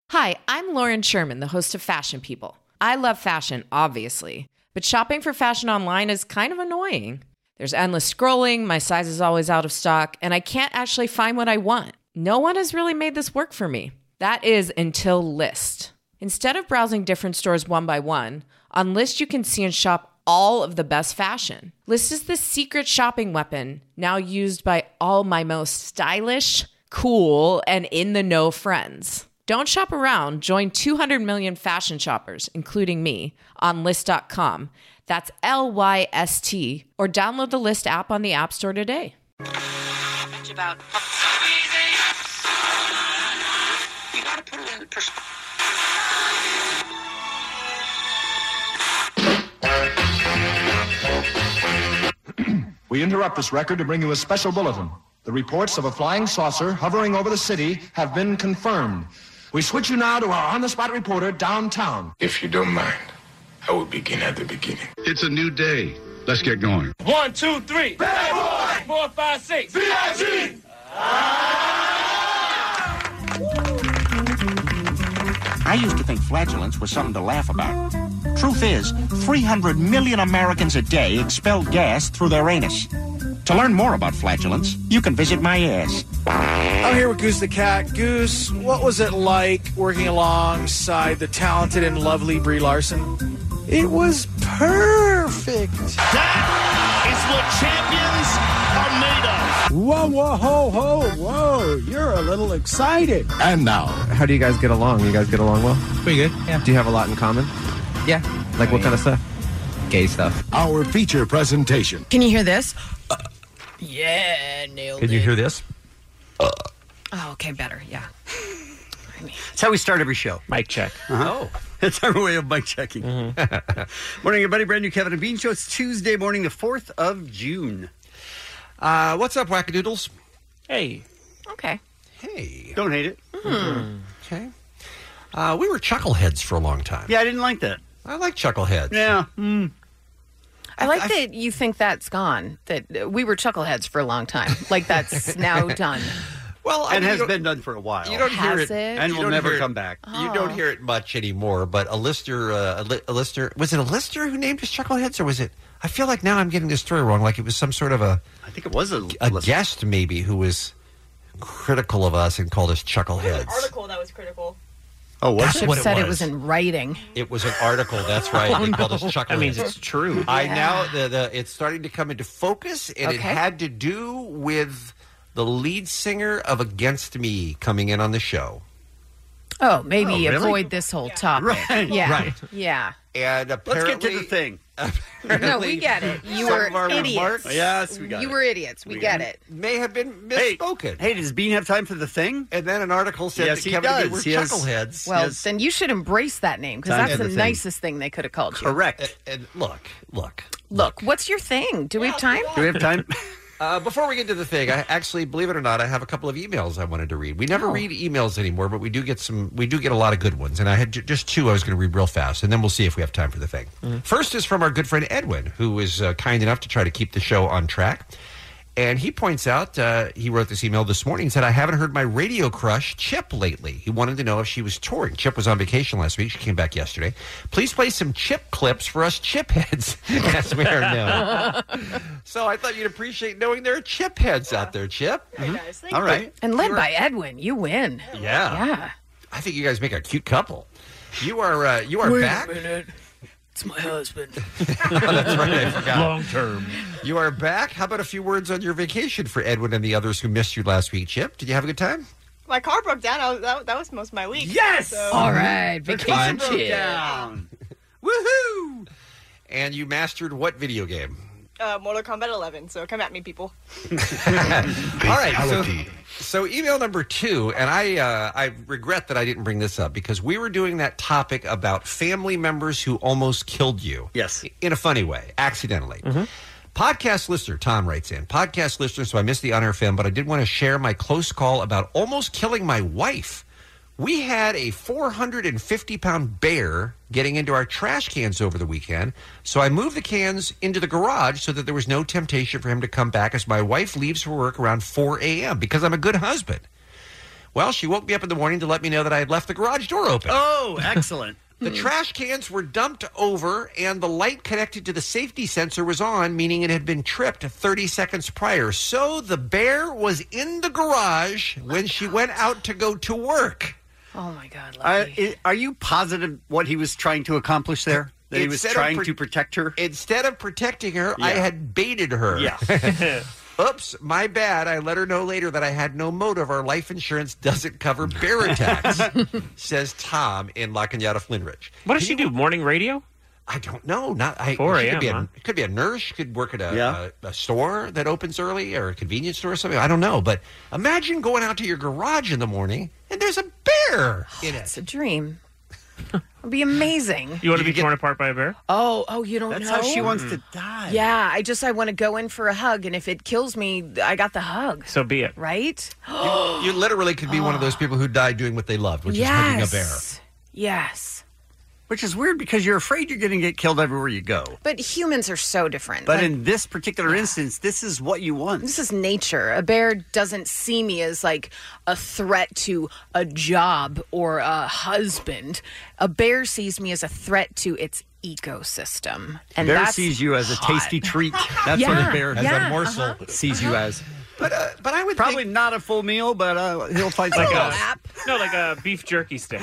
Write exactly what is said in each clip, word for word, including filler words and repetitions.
Hi, I'm Lauren Sherman, the host of Fashion People. I love fashion, obviously, but shopping for fashion online is kind of annoying. There's endless scrolling, my size is always out of stock, and I can't actually find what I want. No one has really made this work for me. That is until Lyst. Instead of browsing different stores one by one, on Lyst you can see and shop all of the best fashion. Lyst is the secret shopping weapon, now used by all my most stylish, cool, and in-the-know friends. Don't shop around. Join two hundred million fashion shoppers, including me, on Lyst dot com. That's L Y S T. Or download the Lyst app on the App Store today. About you gotta put it in perspective. We interrupt this record to bring you a special bulletin. The reports of a flying saucer hovering over the city have been confirmed. We switch you now to our on-the-spot reporter downtown. If you don't mind, I will begin at the beginning. It's a new day. Let's get going. One, two, three. Bad boy. Four, five, six. V I G. I used to think flatulence was something to laugh about. Truth is, three hundred million Americans a day expel gas through their anus. To learn more about flatulence, you can visit my ass. I'm here with Goose the Cat. Goose, what was it like working alongside the talented and lovely Brie Larson? It was perfect. That is what champions are made of. Whoa, whoa, ho, ho, whoa. You're a little excited. And now. How do you guys get along? You guys get along well? Pretty good, yeah. Do you have a lot in common? Yeah. Like I what mean, kind of stuff? Gay stuff. Our feature presentation. Can you hear this? Uh, yeah, nailed Can it. you hear this? Uh. Oh, okay, better, yeah. I mean, that's how we start every show. Mic check. Uh-huh. Oh. That's our way of mic checking. Mm-hmm. Morning, everybody. Brand new Kevin and Bean Show. It's Tuesday morning, the fourth of June. Uh, what's up, Wackadoodles? Hey. Okay. Hey. Don't hate it. Mm-hmm. Okay. Uh, we were chuckleheads for a long time. Yeah, I didn't like that. I like chuckleheads. Yeah. Mm. I like I, that you think that's gone, that we were chuckleheads for a long time. Like that's now done. Well, I and mean, has been done for a while. You don't has hear it, it? and will never come back. Oh. You don't hear it much anymore. But a listener, uh, a, li- a listener, was it a listener who named us chuckleheads, or was it? I feel like now I'm getting this story wrong. Like it was some sort of a. I think it was a, a guest maybe who was critical of us and called us chuckleheads. An article that was critical. Oh, what? Should have said it was. it was in writing. It was an article. That's right. Oh, they called no. us chuckleheads. That means it's true. I Yeah. now the, the it's starting to come into focus, and Okay. it had to do with the lead singer of Against Me coming in on the show. Oh, maybe Oh, really? avoid this whole topic. Right. Yeah. Right. Yeah. And Let's apparently, get to the thing. No, we get it. You Some were of our idiots. remarks- Yes, we got You it. were idiots. We, We get got it. may have been Hey, misspoken. Hey, does Bean have time for the thing? And then an article said Yes, that he Kevin and me does. were He has- chuckleheads. Well, Yes. then you should embrace that name because Time that's for the, the thing. nicest thing they could have called you. Correct. And, and look, look, Look, what's your thing? Do we have time? Do we have time? Uh, before we get to the thing, I actually, believe it or not, I have a couple of emails I wanted to read. We never Oh. read emails anymore, but we do get some. We do get a lot of good ones, and I had j- just two I was going to read real fast, and then we'll see if we have time for the thing. Mm-hmm. First is from our good friend Edwin, who is uh, kind enough to try to keep the show on track. And he points out, uh, he wrote this email this morning and said, I haven't heard my radio crush, Chip, lately. He wanted to know if she was touring. Chip was on vacation last week. She came back yesterday. Please play some Chip clips for us Chip heads, as we are known. So I thought you'd appreciate knowing there are Chip heads out there, Chip. Hey, guys, thank All you. right. And led You're- by Edwin, you win. Yeah. Yeah. I think you guys make a cute couple. You are uh, you are Wait back. a minute. It's my husband. Oh, that's right. I forgot. Long term. You are back. How about a few words on your vacation for Edwin and the others who missed you last week, Chip? Did you have a good time? My car broke down. I was, that, that was most of my week. Yes! So, All right. Car Vacation broke chill. down. Woohoo! And you mastered what video game? uh, Mortal Kombat eleven. So come at me, people. All right. So, so email number two, and I uh, I regret that I didn't bring this up because we were doing that topic about family members who almost killed you. Yes. In a funny way, accidentally. Mm-hmm. Podcast listener, Tom writes in. Podcast listener, so I missed the on-air film, but I did want to share my close call about almost killing my wife. We had a four hundred fifty pound bear getting into our trash cans over the weekend, so I moved the cans into the garage so that there was no temptation for him to come back as my wife leaves for work around four a.m. because I'm a good husband. Well, she woke me up in the morning to let me know that I had left the garage door open. Oh, excellent. The trash cans were dumped over, and the light connected to the safety sensor was on, meaning it had been tripped thirty seconds prior. So the bear was in the garage when she went out to go to work. Oh, my God. Uh, i- are you positive what he was trying to accomplish there? That he was Instead of trying pro- to protect her? Instead of protecting her, I Yeah. had baited her. Yeah. Oops, my bad. I let her know later that I had no motive. Our life insurance doesn't cover bear attacks, says Tom in La Cañada, Flynn Ridge. What does she do? Morning radio? I don't know. Not I, four she a.m., Could be a, huh? it could be a nurse. She could work at a, Yeah. a, a store that opens early or a convenience store or something. I don't know. But imagine going out to your garage in the morning and there's a bear in it. It's a dream. It'd be amazing. You want to be torn apart by a bear? Oh, oh, you don't That's know? how she wants to die. Yeah, I just, I want to go in for a hug, and if it kills me, I got the hug. So be it. Right? You, you literally could be one of those people who died doing what they loved, which is hugging a bear. Yes. Yes. Which is weird because you're afraid you're going to get killed everywhere you go. But humans are so different. But Like, in this particular instance, this is what you want. this is nature. A bear doesn't see me as like a threat to a job or a husband. A bear sees me as a threat to its ecosystem. And bear that's sees you as a hot. tasty treat. That's what Yeah, a bear As a yeah, morsel uh-huh. sees you as. But uh, but I would probably not a full meal, but uh, he'll find Like something a, else. no, like a beef jerky stick.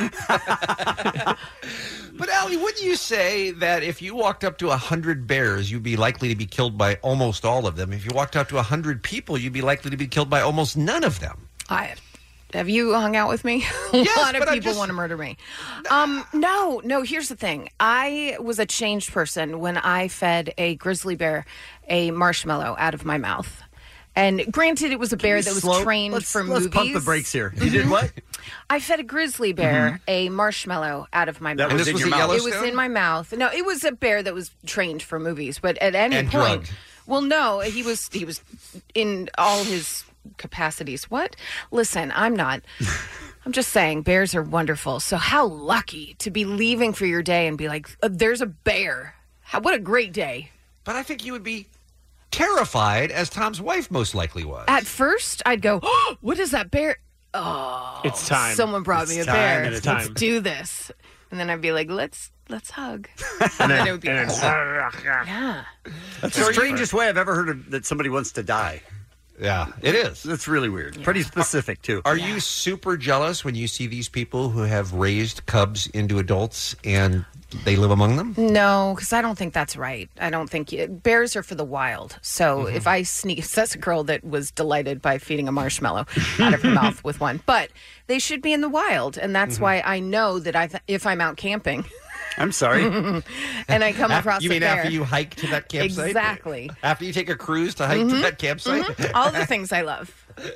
But, Allie, wouldn't you say that if you walked up to one hundred bears, you'd be likely to be killed by almost all of them? If you walked up to one hundred people, you'd be likely to be killed by almost none of them. I have you hung out with me? Yes, a lot of but I'm people just- want to murder me. Um, no, no. Here's the thing. I was a changed person when I fed a grizzly bear a marshmallow out of my mouth. And granted, it was a bear you that was slow- trained let's- for let's movies. pump the brakes here. You did what? I fed a grizzly bear a marshmallow out of my That mouth. was in was your at mouth. It was Yellowstone? in my mouth. No, it was a bear that was trained for movies. But at any And point, drugged. well, no, he was he was in all his capacities. What? Listen, I'm not. I'm just saying, bears are wonderful. So how lucky to be leaving for your day and be like, "Uh, there's a bear. How, what a great day. But I think you would be terrified, as Tom's wife most likely was. At first, I'd go, oh, what is that bear? Oh, It's time. Someone brought It's me a time, bear. and it's Let's time. do this. And then I'd be like, let's let's hug. And then, it would be and awesome. then Yeah. That's the strangest way I've ever heard of that somebody wants to die. Yeah, it is. That's really weird. Pretty specific, too. Are you super jealous when you see these people who have raised cubs into adults and they live among them? No, because I don't think that's right. I don't think you, bears are for the wild. So Mm-hmm. if I sneak, that's a girl that was delighted by feeding a marshmallow out of her mouth with one. But they should be in the wild, and that's Mm-hmm. why I know that I th- if I'm out camping I'm sorry. and I come across You a mean bear, after you hike to that campsite? exactly. After you take a cruise to hike to that campsite? Mhm. All the things I love.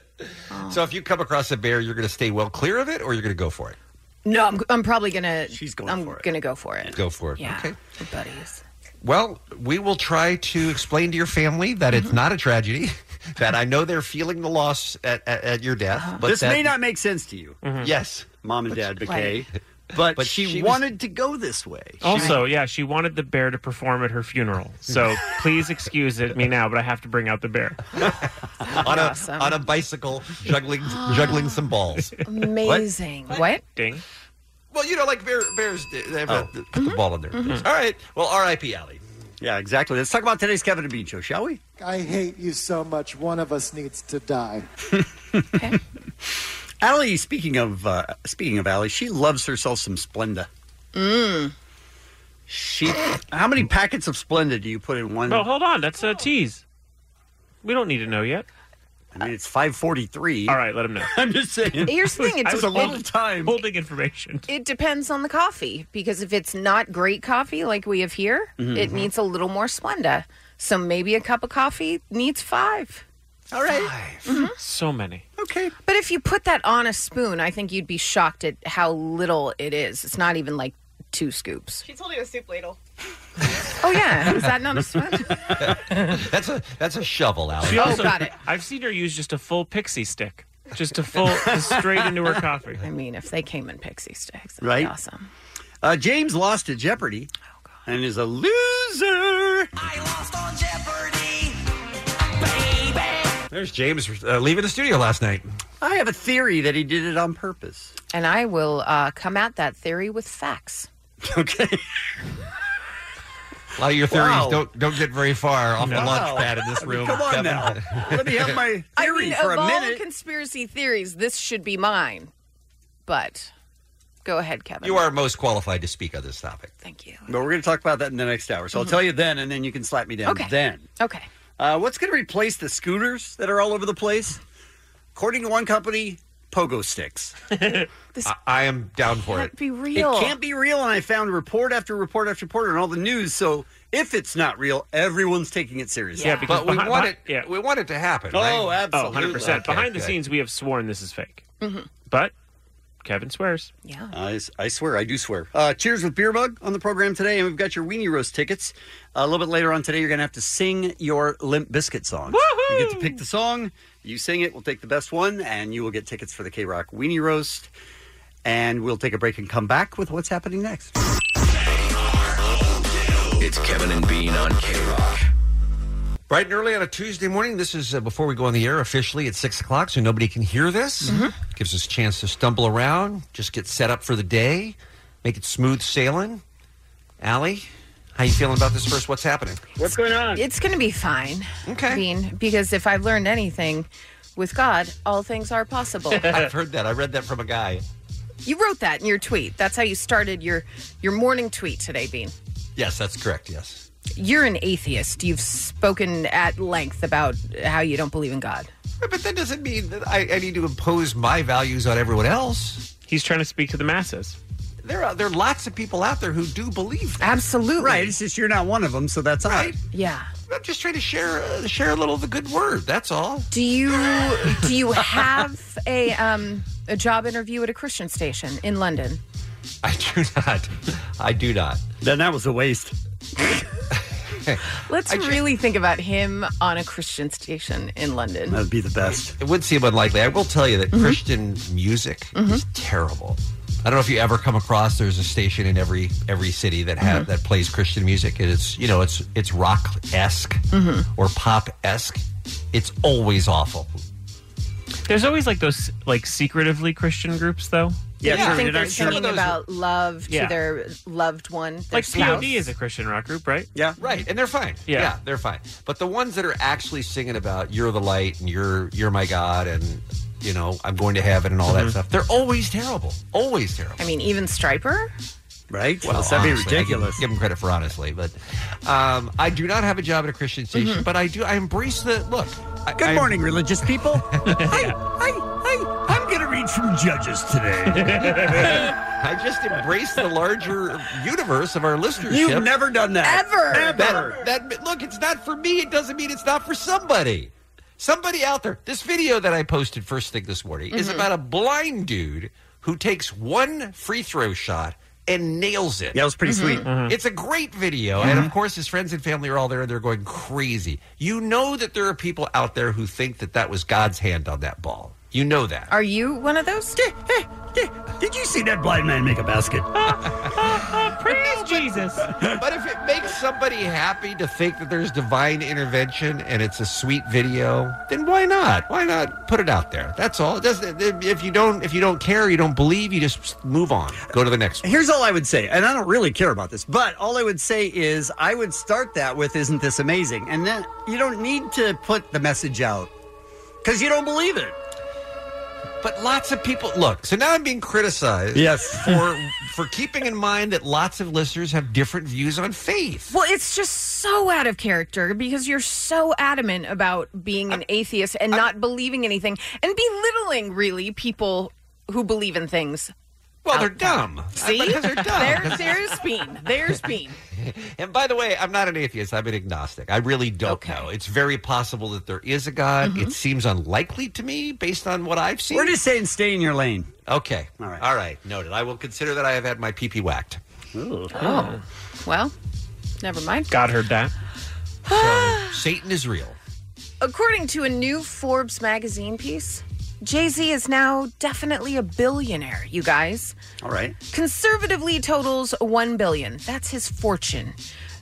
So if you come across a bear, you're going to stay well clear of it, or you're going to go for it? No, I'm, I'm probably gonna. She's going I'm for it. gonna go for it. Go for it. Yeah, Okay. we're buddies. Well, we will try to explain to your family that Mm-hmm. it's not a tragedy, that I know they're feeling the loss at, at, at your death. Uh-huh. But this that, may not make sense to you, Yes. Mom and Dad Right. McKay, but, But she, she was- wanted to go this way. She Also, yeah, she wanted the bear to perform at her funeral. So please excuse it me now, but I have to bring out the bear. on a Awesome. on a bicycle, juggling juggling some balls. Amazing. What? Ding. Well, you know, like bear, bears, they have Oh. to put the ball in there. All right. Well, R I P Allie. Yeah, exactly. Let's talk about today's Kevin and Bean Show, shall we? I hate you so much. One of us needs to die. Allie, speaking of uh, speaking of Allie, she loves herself some Splenda. Mm. She, how many packets of Splenda do you put in one? No, hold on. That's a tease. We don't need to know yet. I mean, it's five forty-three. All right, let him know. I'm just saying. Here's the thing. It, I was It's a de- little time. Holding information. it depends on the coffee because if it's not great coffee like we have here, Mm-hmm. it needs a little more Splenda. So maybe a cup of coffee needs five. All right. Mm-hmm. So many. Okay. But if you put that on a spoon, I think you'd be shocked at how little it is. It's not even like two scoops. She told you a soup ladle. Oh yeah, is that not a spoon? That's a that's a shovel, Allie. She Oh, also, got it. I've seen her use just a full pixie stick. Just a full, just straight into her coffee. I mean, if they came in pixie sticks, that'd Right. be awesome. Uh, James lost at Jeopardy and is a loser. I lost on Jeopardy, baby. There's James uh, leaving the studio last night. I have a theory that he did it on purpose. And I will uh, come at that theory with facts. Okay. A lot of your theories Wow. don't don't get very far off the Wow. launch pad in this I mean, room. come on Kevin. now. Let me have my I theory mean, for of a all minute. conspiracy theories, this should be mine. But go ahead, Kevin. You are most qualified to speak on this topic. Thank you. But we're going to talk about that in the next hour. So I'll Mhm. tell you then, and then you can slap me down Okay. then. Okay. Uh, what's going to replace the scooters that are all over the place? According to one company, pogo sticks. I, I am down for it. Can't be real. It can't be real, and I found report after report after report on all the news. So if it's not real, everyone's taking it seriously. Yeah, because But we behind- want behind- it. yeah. We want it to happen. Oh, right? absolutely. Oh, one hundred percent. Okay, Behind the good. scenes, we have sworn this is fake. Mhm. But Kevin swears. Yeah. I, I swear, I do swear. Uh, cheers with Beer Mug on the program today, and we've got your Weenie Roast tickets. a little bit later on today, you're going to have to sing your Limp Bizkit song. You get to pick the song, you sing it, we'll take the best one, and you will get tickets for the K-Rock Weenie Roast. And we'll take a break and come back with what's happening next. It's Kevin and Bean on K-Rock. Bright and early on a Tuesday morning. This is uh, before we go on the air officially at six o'clock, so nobody can hear this. Mm-hmm. Gives us a chance to stumble around, just get set up for the day, make it smooth sailing. Allie, how you feeling about this first? What's happening? What's going on? It's going to be fine. Okay. Bean, because if I've learned anything, with God, all things are possible. I've heard that. I read that from a guy. You wrote that in your tweet. That's how you started your, your morning tweet today, Bean. Yes, that's correct. Yes. You're an atheist. You've spoken at length about how you don't believe in God. But that doesn't mean that I, I need to impose my values on everyone else. He's trying to speak to the masses. There are there are lots of people out there who do believe that. Absolutely. Right. It's just you're not one of them, so that's all right. Yeah. I'm just trying to share uh, share a little of the good word. That's all. Do you do you have a um a job interview at a Christian station in London? I do not. I do not. Then that was a waste. Let's just- really think about him on a Christian station in London. That'd be the best. It would seem unlikely. I will tell you that Mm-hmm. Christian music is terrible. I don't know if you ever come across. There's a station in every every city that have Mm-hmm. that plays Christian music. And it's you know it's it's rock esque Mm-hmm. or pop esque. It's always awful. There's always like those like secretively Christian groups, though. Yeah, Do you sure. think You're they're not sure. singing about love to Yeah. their loved one? Their Like P O D spouse? is a Christian rock group, right? Yeah. Right, and they're fine. Yeah. they're fine. But the ones that are actually singing about "You're the light" and "You're you're my God" and you know I'm going to heaven and all Mm-hmm. that stuff, they're always terrible. Always terrible. I mean, even Striper? Right? Well, that'd be honestly, I give- ridiculous. Give them credit for honestly, but um, I do not have a job at a Christian station. Mm-hmm. But I do. I embrace the look. I, Good I- morning, religious people. Hi, hi, hi. I'm going to read from Judges today. I just embrace the larger universe of our listenership. You've never done that. Ever. Ever. That, that look, it's not for me. It doesn't mean it's not for somebody. Somebody out there. This video that I posted first thing this morning is about a blind dude who takes one free throw shot and nails it. Yeah, it was pretty sweet. It's a great video, and of course, his friends and family are all there, and they're going crazy. You know that there are people out there who think that that was God's hand on that ball. You know that. Are you one of those? Did you see that blind man make a basket? Praise Jesus. But if it makes somebody happy to think that there's divine intervention and it's a sweet video, then why not? Why not put it out there? That's all. It doesn't. If you don't, if you don't care, you don't believe, you just move on. Go to the next one. Here's all I would say, and I don't really care about this, but all I would say is I would start that with, "Isn't this amazing?" And then you don't need to put the message out because you don't believe it. But lots of people look. So now I'm being criticized. Yes. for for keeping in mind that lots of listeners have different views on faith. Well, it's just so out of character because you're so adamant about being an atheist and not believing anything and belittling, really, people who believe in things. Well, they're dumb. See? Because they're dumb. There, there's Bean. There's Bean. And by the way, I'm not an atheist. I'm an agnostic. I really don't Okay. know. It's very possible that there is a God. Mm-hmm. It seems unlikely to me based on what I've seen. We're just saying stay in your lane. Okay. All right. All right. Noted. I will consider that I have had my pee-pee whacked. Oh. Well, never mind. God heard that. So Satan is real. According to a new Forbes magazine piece, Jay-Z is now definitely a billionaire, you guys. All right. Conservatively totals one billion dollars. That's his fortune.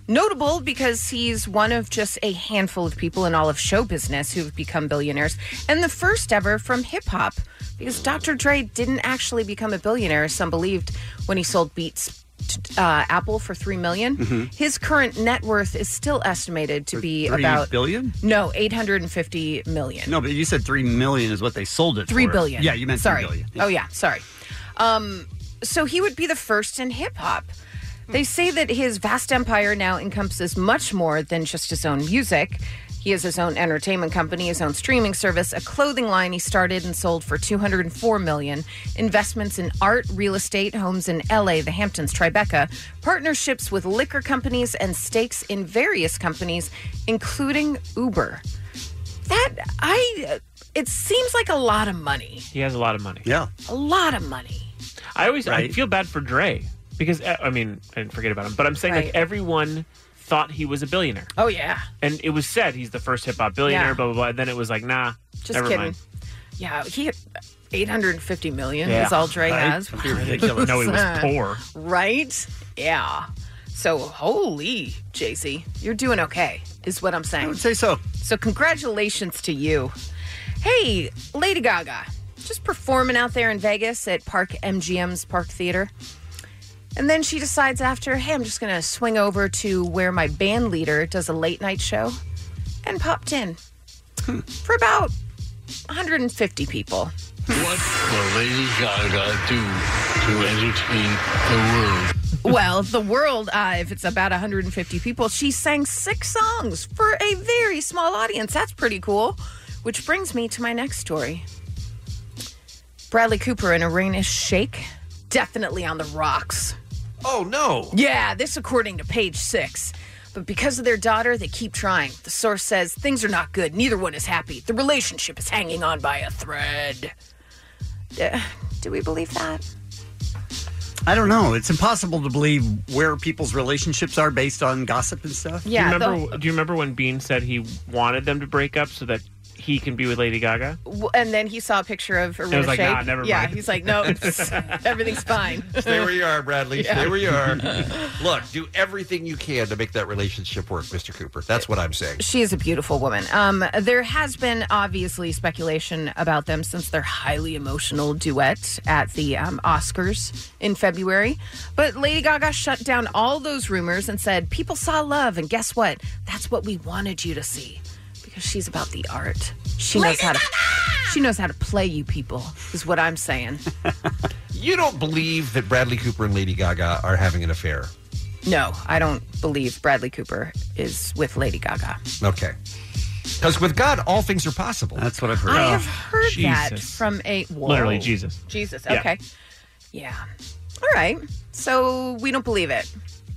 Notable because he's one of just a handful of people in all of show business who've become billionaires, and the first ever from hip-hop, because Doctor Dre didn't actually become a billionaire, as some believed, when he sold Beats to uh, Apple for three million dollars. Mm-hmm. His current net worth is still estimated to be Three about... billion? No, eight hundred fifty million dollars. No, but you said three million is what they sold it Three for. billion. Yeah, you meant sorry. three billion. Oh, yeah, sorry. Um, so he would be the first in hip-hop. They say that his vast empire now encompasses much more than just his own music. He has his own entertainment company, his own streaming service, a clothing line he started and sold for two hundred four million dollars, investments in art, real estate, homes in L A, the Hamptons, Tribeca, partnerships with liquor companies, and stakes in various companies, including Uber. That, I, it seems like a lot of money. He has a lot of money. Yeah. A lot of money. I always I Right. feel bad for Dre because, uh, I mean, I didn't forget about him, but I'm saying Right. like everyone thought he was a billionaire. Oh, yeah. And it was said he's the first hip hop billionaire, Yeah. blah, blah, blah. And then it was like, nah, Just never kidding. mind. Yeah, he eight hundred fifty million Yeah. is all Dre Right? has. That'd be ridiculous. No, he was poor. Right? Yeah. So, holy, Jay-Z, you're doing okay, is what I'm saying. I would say so. So, congratulations to you. Hey, Lady Gaga, just performing out there in Vegas at Park M G M's Park Theater. And then she decides after, hey, I'm just going to swing over to where my band leader does a late night show, and popped in for about one hundred fifty people. What will Lady Gaga do to entertain the world? Well, the world, uh, if it's about one hundred fifty people, she sang six songs for a very small audience. That's pretty cool. Which brings me to my next story. Bradley Cooper and Irina Shayk, definitely on the rocks. Oh, no. Yeah, this according to Page Six. But because of their daughter, they keep trying. The source says things are not good. Neither one is happy. The relationship is hanging on by a thread. Uh, do we believe that? I don't know. It's impossible to believe where people's relationships are based on gossip and stuff. do, you remember, do you remember when Bean said he wanted them to break up so that he can be with Lady Gaga? W- And then he saw a picture of Irina was like, Shayk. nah, never yeah, mind. he's like, no, it's, everything's fine. Stay where you are, Bradley. Yeah. Stay where you are. Look, do everything you can to make that relationship work, Mister Cooper. That's what I'm saying. She is a beautiful woman. Um, there has been obviously speculation about them since their highly emotional duet at the um, Oscars in February. But Lady Gaga shut down all those rumors and said, people saw love, and guess what? That's what we wanted you to see. Because she's about the art. She knows how to she knows how to play you people, is what I'm saying. You don't believe that Bradley Cooper and Lady Gaga are having an affair? No, I don't believe Bradley Cooper is with Lady Gaga. Okay. Because with God, all things are possible. That's what I've heard. I have heard that Jesus. from a... Whoa. Literally, Jesus. Jesus, Yeah. okay. Yeah. All right. So we don't believe it.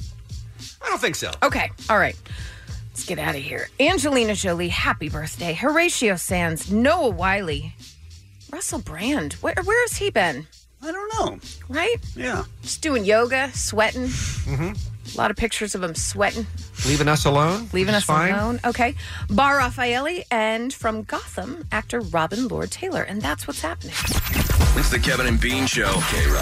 I don't think so. Okay. All right. Let's get out of here. Angelina Jolie, happy birthday. Horatio Sands, Noah Wiley, Russell Brand. Where, where has he been? I don't know. Right? Yeah. Just doing yoga, sweating. Mm-hmm. A lot of pictures of him sweating. Leaving us alone? Leaving Which us is fine. alone. Okay. Bar Raffaele and from Gotham, actor Robin Lord Taylor. And that's what's happening. It's the Kevin and Bean Show.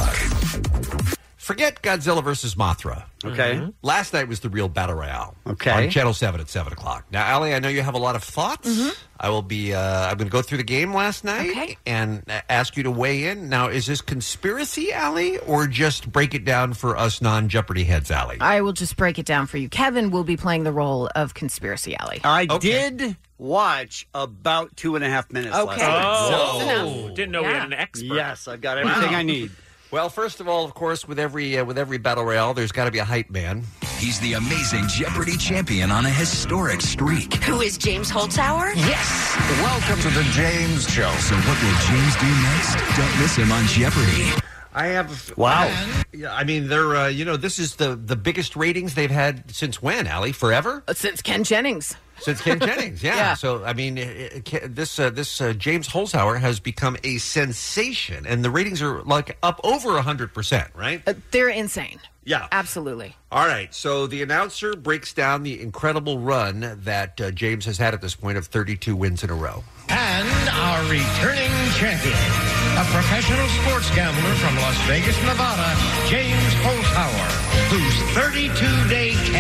K-Rock. Forget Godzilla versus Mothra. Okay. Mhm. Last night was the real battle royale. Okay. On Channel seven at seven o'clock. Now, Allie, I know you have a lot of thoughts. Mm-hmm. I will be, uh, I'm going to go through the game last night Okay. and uh, ask you to weigh in. Now, is this conspiracy, Allie, or just break it down for us non-Jeopardy heads, Allie? I will just break it down for you. Kevin will be playing the role of Conspiracy Alley. I did watch about two and a half minutes last Okay. night. So- So- enough. Didn't know we Yeah. had an expert. Yes, I've got everything Wow. I need. Well, first of all, of course, with every uh, with every battle royale, there's got to be a hype man. He's the amazing Jeopardy champion on a historic streak. Who is James Holzhauer? Yes! Welcome to the James Show. So what will James do next? Don't miss him on Jeopardy. I have Wow. Yeah, I mean, they're uh, you know, this is the the biggest ratings they've had since when, Allie? Forever? Since Ken Jennings. Since Ken Jennings, yeah. Yeah. So I mean, it, it, this uh, this uh, James Holzhauer has become a sensation, and the ratings are like up over a hundred percent, right? Uh, they're insane. Yeah. Absolutely. All right. So the announcer breaks down the incredible run that uh, James has had at this point of thirty-two wins in a row. And our returning champion, a professional sports gambler from Las Vegas, Nevada, James Holzhauer, whose thirty-two day cash win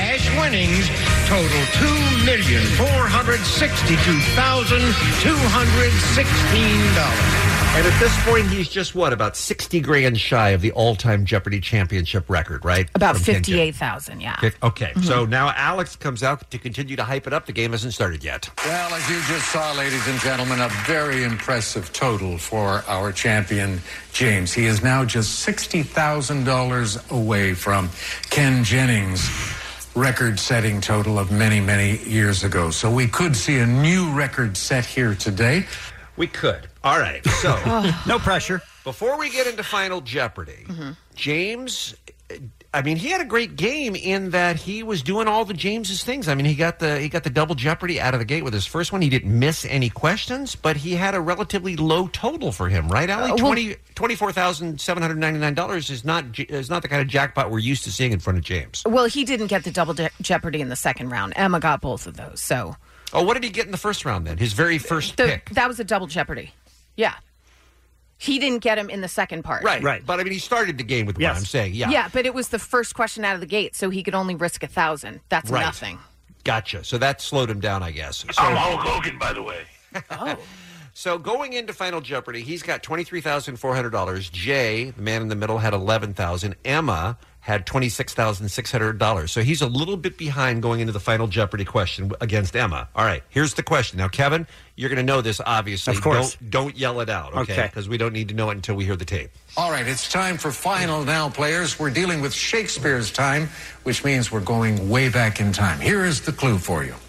winnings total two million four hundred sixty-two thousand two hundred sixteen dollars. And at this point, he's just, what, about sixty grand shy of the all-time Jeopardy championship record, right? About From Ken fifty-eight thousand, yeah. Fif- Okay, Mhm. so now Alex comes out to continue to hype it up. The game hasn't started yet. Well, as you just saw, ladies and gentlemen, a very impressive total for our champion, James. He is now just sixty thousand dollars away from Ken Jennings' record-setting total of many, many years ago. So we could see a new record set here today. We could. All right, so no pressure. Before we get into Final Jeopardy, Mm-hmm. James, I mean, he had a great game in that he was doing all the James's things. I mean, he got the he got the double Jeopardy out of the gate with his first one. He didn't miss any questions, but he had a relatively low total for him, right, Allie? Uh, well- Twenty twenty four thousand seven hundred ninety nine dollars is not is not the kind of jackpot we're used to seeing in front of James. Well, he didn't get the double Je- Jeopardy in the second round. Emma got both of those, so Oh, what did he get in the first round then? His very first the, pick. that was a double Jeopardy. Yeah. He didn't get him in the second part. Right, right. But I mean, he started the game with what I'm saying. Yeah. Yeah, but it was the first question out of the gate, so he could only risk a thousand. That's Right. nothing. Gotcha. So that slowed him down, I guess. So, I'm Hulk Hogan, by the way. Oh. So going into Final Jeopardy, he's got twenty-three thousand four hundred dollars. Jay, the man in the middle, had eleven thousand dollars. Emma had twenty-six thousand six hundred dollars. So he's a little bit behind going into the Final Jeopardy question against Emma. All right, here's the question. Now, Kevin, you're going to know this, obviously. Of course. Don't, don't yell it out, okay? Okay. Because we don't need to know it until we hear the tape. All right, it's time for final now, players. We're dealing with Shakespeare's time, which means we're going way back in time. Here is the clue for you.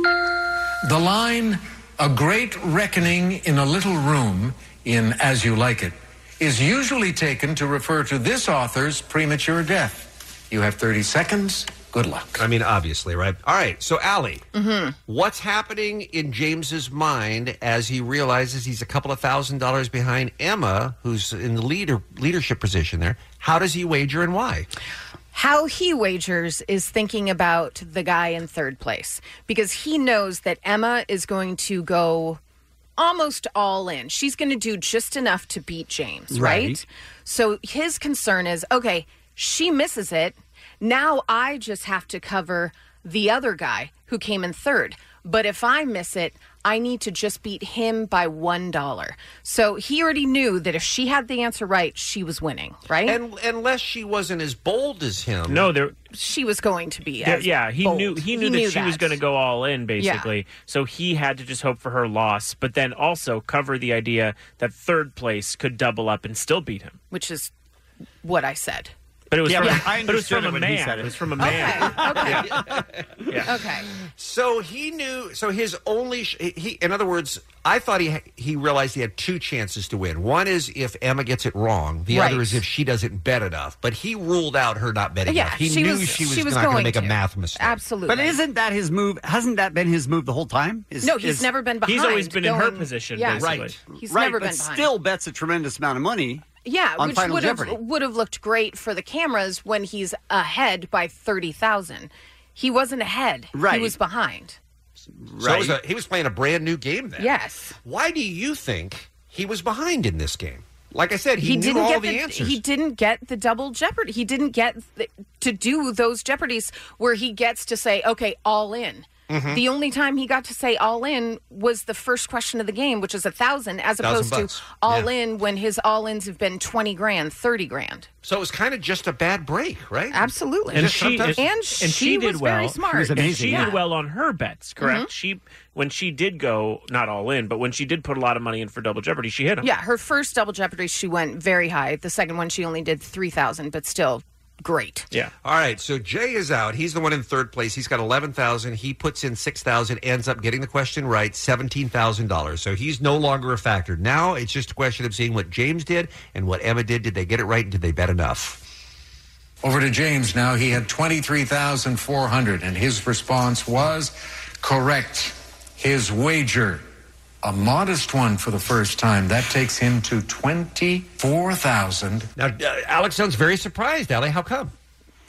The line, "A great reckoning in a little room" in As You Like It, is usually taken to refer to this author's premature death. You have thirty seconds. Good luck. I mean, obviously, right? All right, so Allie, Mm-hmm. what's happening in James's mind as he realizes he's a couple of thousand dollars behind Emma, who's in the leader leadership position there? How does he wager and why? How he wagers is thinking about the guy in third place because he knows that Emma is going to go almost all in. She's going to do just enough to beat James, right? Right. So his concern is, okay, she misses it. Now I just have to cover the other guy who came in third. But if I miss it, I need to just beat him by one dollar. So he already knew that if she had the answer right, she was winning, right? And unless she wasn't as bold as him. No, there. She was going to be. there- as yeah, he bold. knew he knew that she was going to go all in, basically. Yeah. So he had to just hope for her loss, but then also cover the idea that third place could double up and still beat him. Which is what I said. But it was Yeah, from, but I but it was from understood a it when he man. said It. it. was from a man. Okay. Yeah. Okay. So he knew. So his only. Sh- he, in other words, I thought he he realized he had two chances to win. One is if Emma gets it wrong. The Right. other is if she doesn't bet enough. But he ruled out her not betting Yeah, enough. He she knew was- she was, she was not going to going make a to. math mistake. Absolutely. But isn't that his move? Hasn't that been his move the whole time? Is, No, he's is- never been behind. He's always been in her going- position, yeah. basically. Right. He's right, never but been behind. still bets a tremendous amount of money. Yeah, on which Final would have Jeopardy. would have looked great for the cameras when he's ahead by thirty thousand. He wasn't ahead. Right. He was behind. So it was a, he was playing a brand new game then. Yes. Why do you think he was behind in this game? Like I said, he, He knew didn't all get the, the, answers. he didn't get the double jeopardy. He didn't get the, to do those jeopardies where he gets to say, "Okay, all in." Mhm. The only time he got to say all in was the first question of the game, which is a thousand, as Thousand opposed bucks. to all Yeah. in when his all ins have been twenty grand, thirty grand. So it was kind of just a bad break, right? Absolutely. And Just she sometimes- and, And she, she did was well. very smart. She was And amazing, she yeah. did well on her bets. Correct. Mhm. She when she did go not all in, but when she did put a lot of money in for double jeopardy, she hit him. Yeah, her first double jeopardy, she went very high. The second one, she only did three thousand, but still great. Yeah. All right, so Jay is out. He's the one in third place. He's got eleven thousand. He puts in six thousand, ends up getting the question right, seventeen thousand dollars. So he's no longer a factor. Now it's just a question of seeing what James did and what Emma did. Did they get it right and did they bet enough? Over to James now. He had twenty-three thousand four hundred, and his response was correct. His wager, a modest one for the first time, that takes him to twenty-four thousand. Now, uh, Alex sounds very surprised, Allie. How come?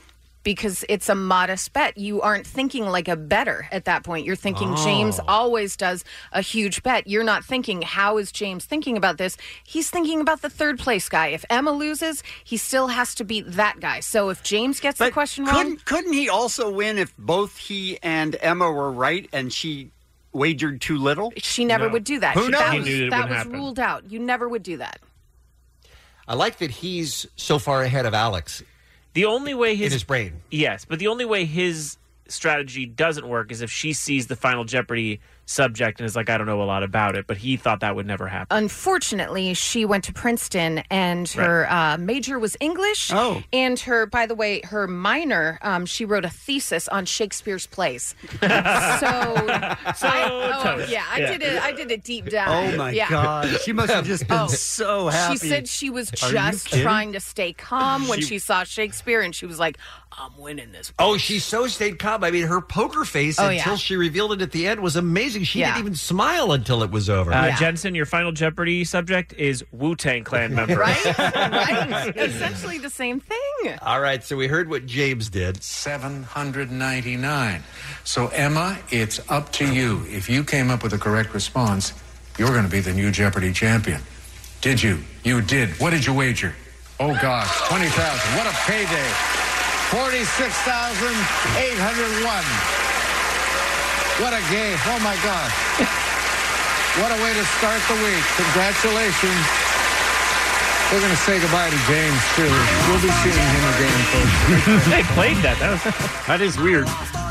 because it's a modest bet. You aren't thinking like a bettor at that point. You're thinking Oh. James always does a huge bet. You're not thinking, how is James thinking about this? He's thinking about the third place guy. If Emma loses, he still has to beat that guy. So if James gets the question wrong, Couldn't, couldn't he also win if both he and Emma were right and she wagered too little? she never would do that. Who She- knows? That He was, knew that it that wouldn't was happen. ruled out. You never would do that. I like that he's so far ahead of Alex. The only way his, in his brain. Yes, but the only way his strategy doesn't work is if she sees the Final Jeopardy subject and is like, I don't know a lot about it, but he thought that would never happen. Unfortunately, she went to Princeton, and her uh, major was English. Oh. And her, by the way, her minor, um, she wrote a thesis on Shakespeare's plays. so, I, oh, tough. yeah, I Yeah. did it. I did a deep dive. Oh, my yeah. God. She must have just been Oh. so happy. She said she was Are you just kidding? trying to stay calm when She- she saw Shakespeare, and she was like, I'm winning this. Oh, she so stayed calm. I mean, her poker face Oh, until yeah. she revealed it at the end was amazing. She Yeah. didn't even smile until it was over. Uh, Jensen, your Final Jeopardy subject is Wu-Tang Clan member. Right? right? Essentially the same thing. All right, so we heard what James did. seven hundred ninety-nine. So, Emma, it's up to you. If you came up with the correct response, you're going to be the new Jeopardy champion. Did you? You did. What did you wager? Oh, gosh, twenty thousand. What a payday. forty-six thousand eight hundred one. What a game. Oh, my God. What a way to start the week. Congratulations. We're going to say goodbye to James, too. We'll be seeing him again, folks. They played that. That, was, that is weird.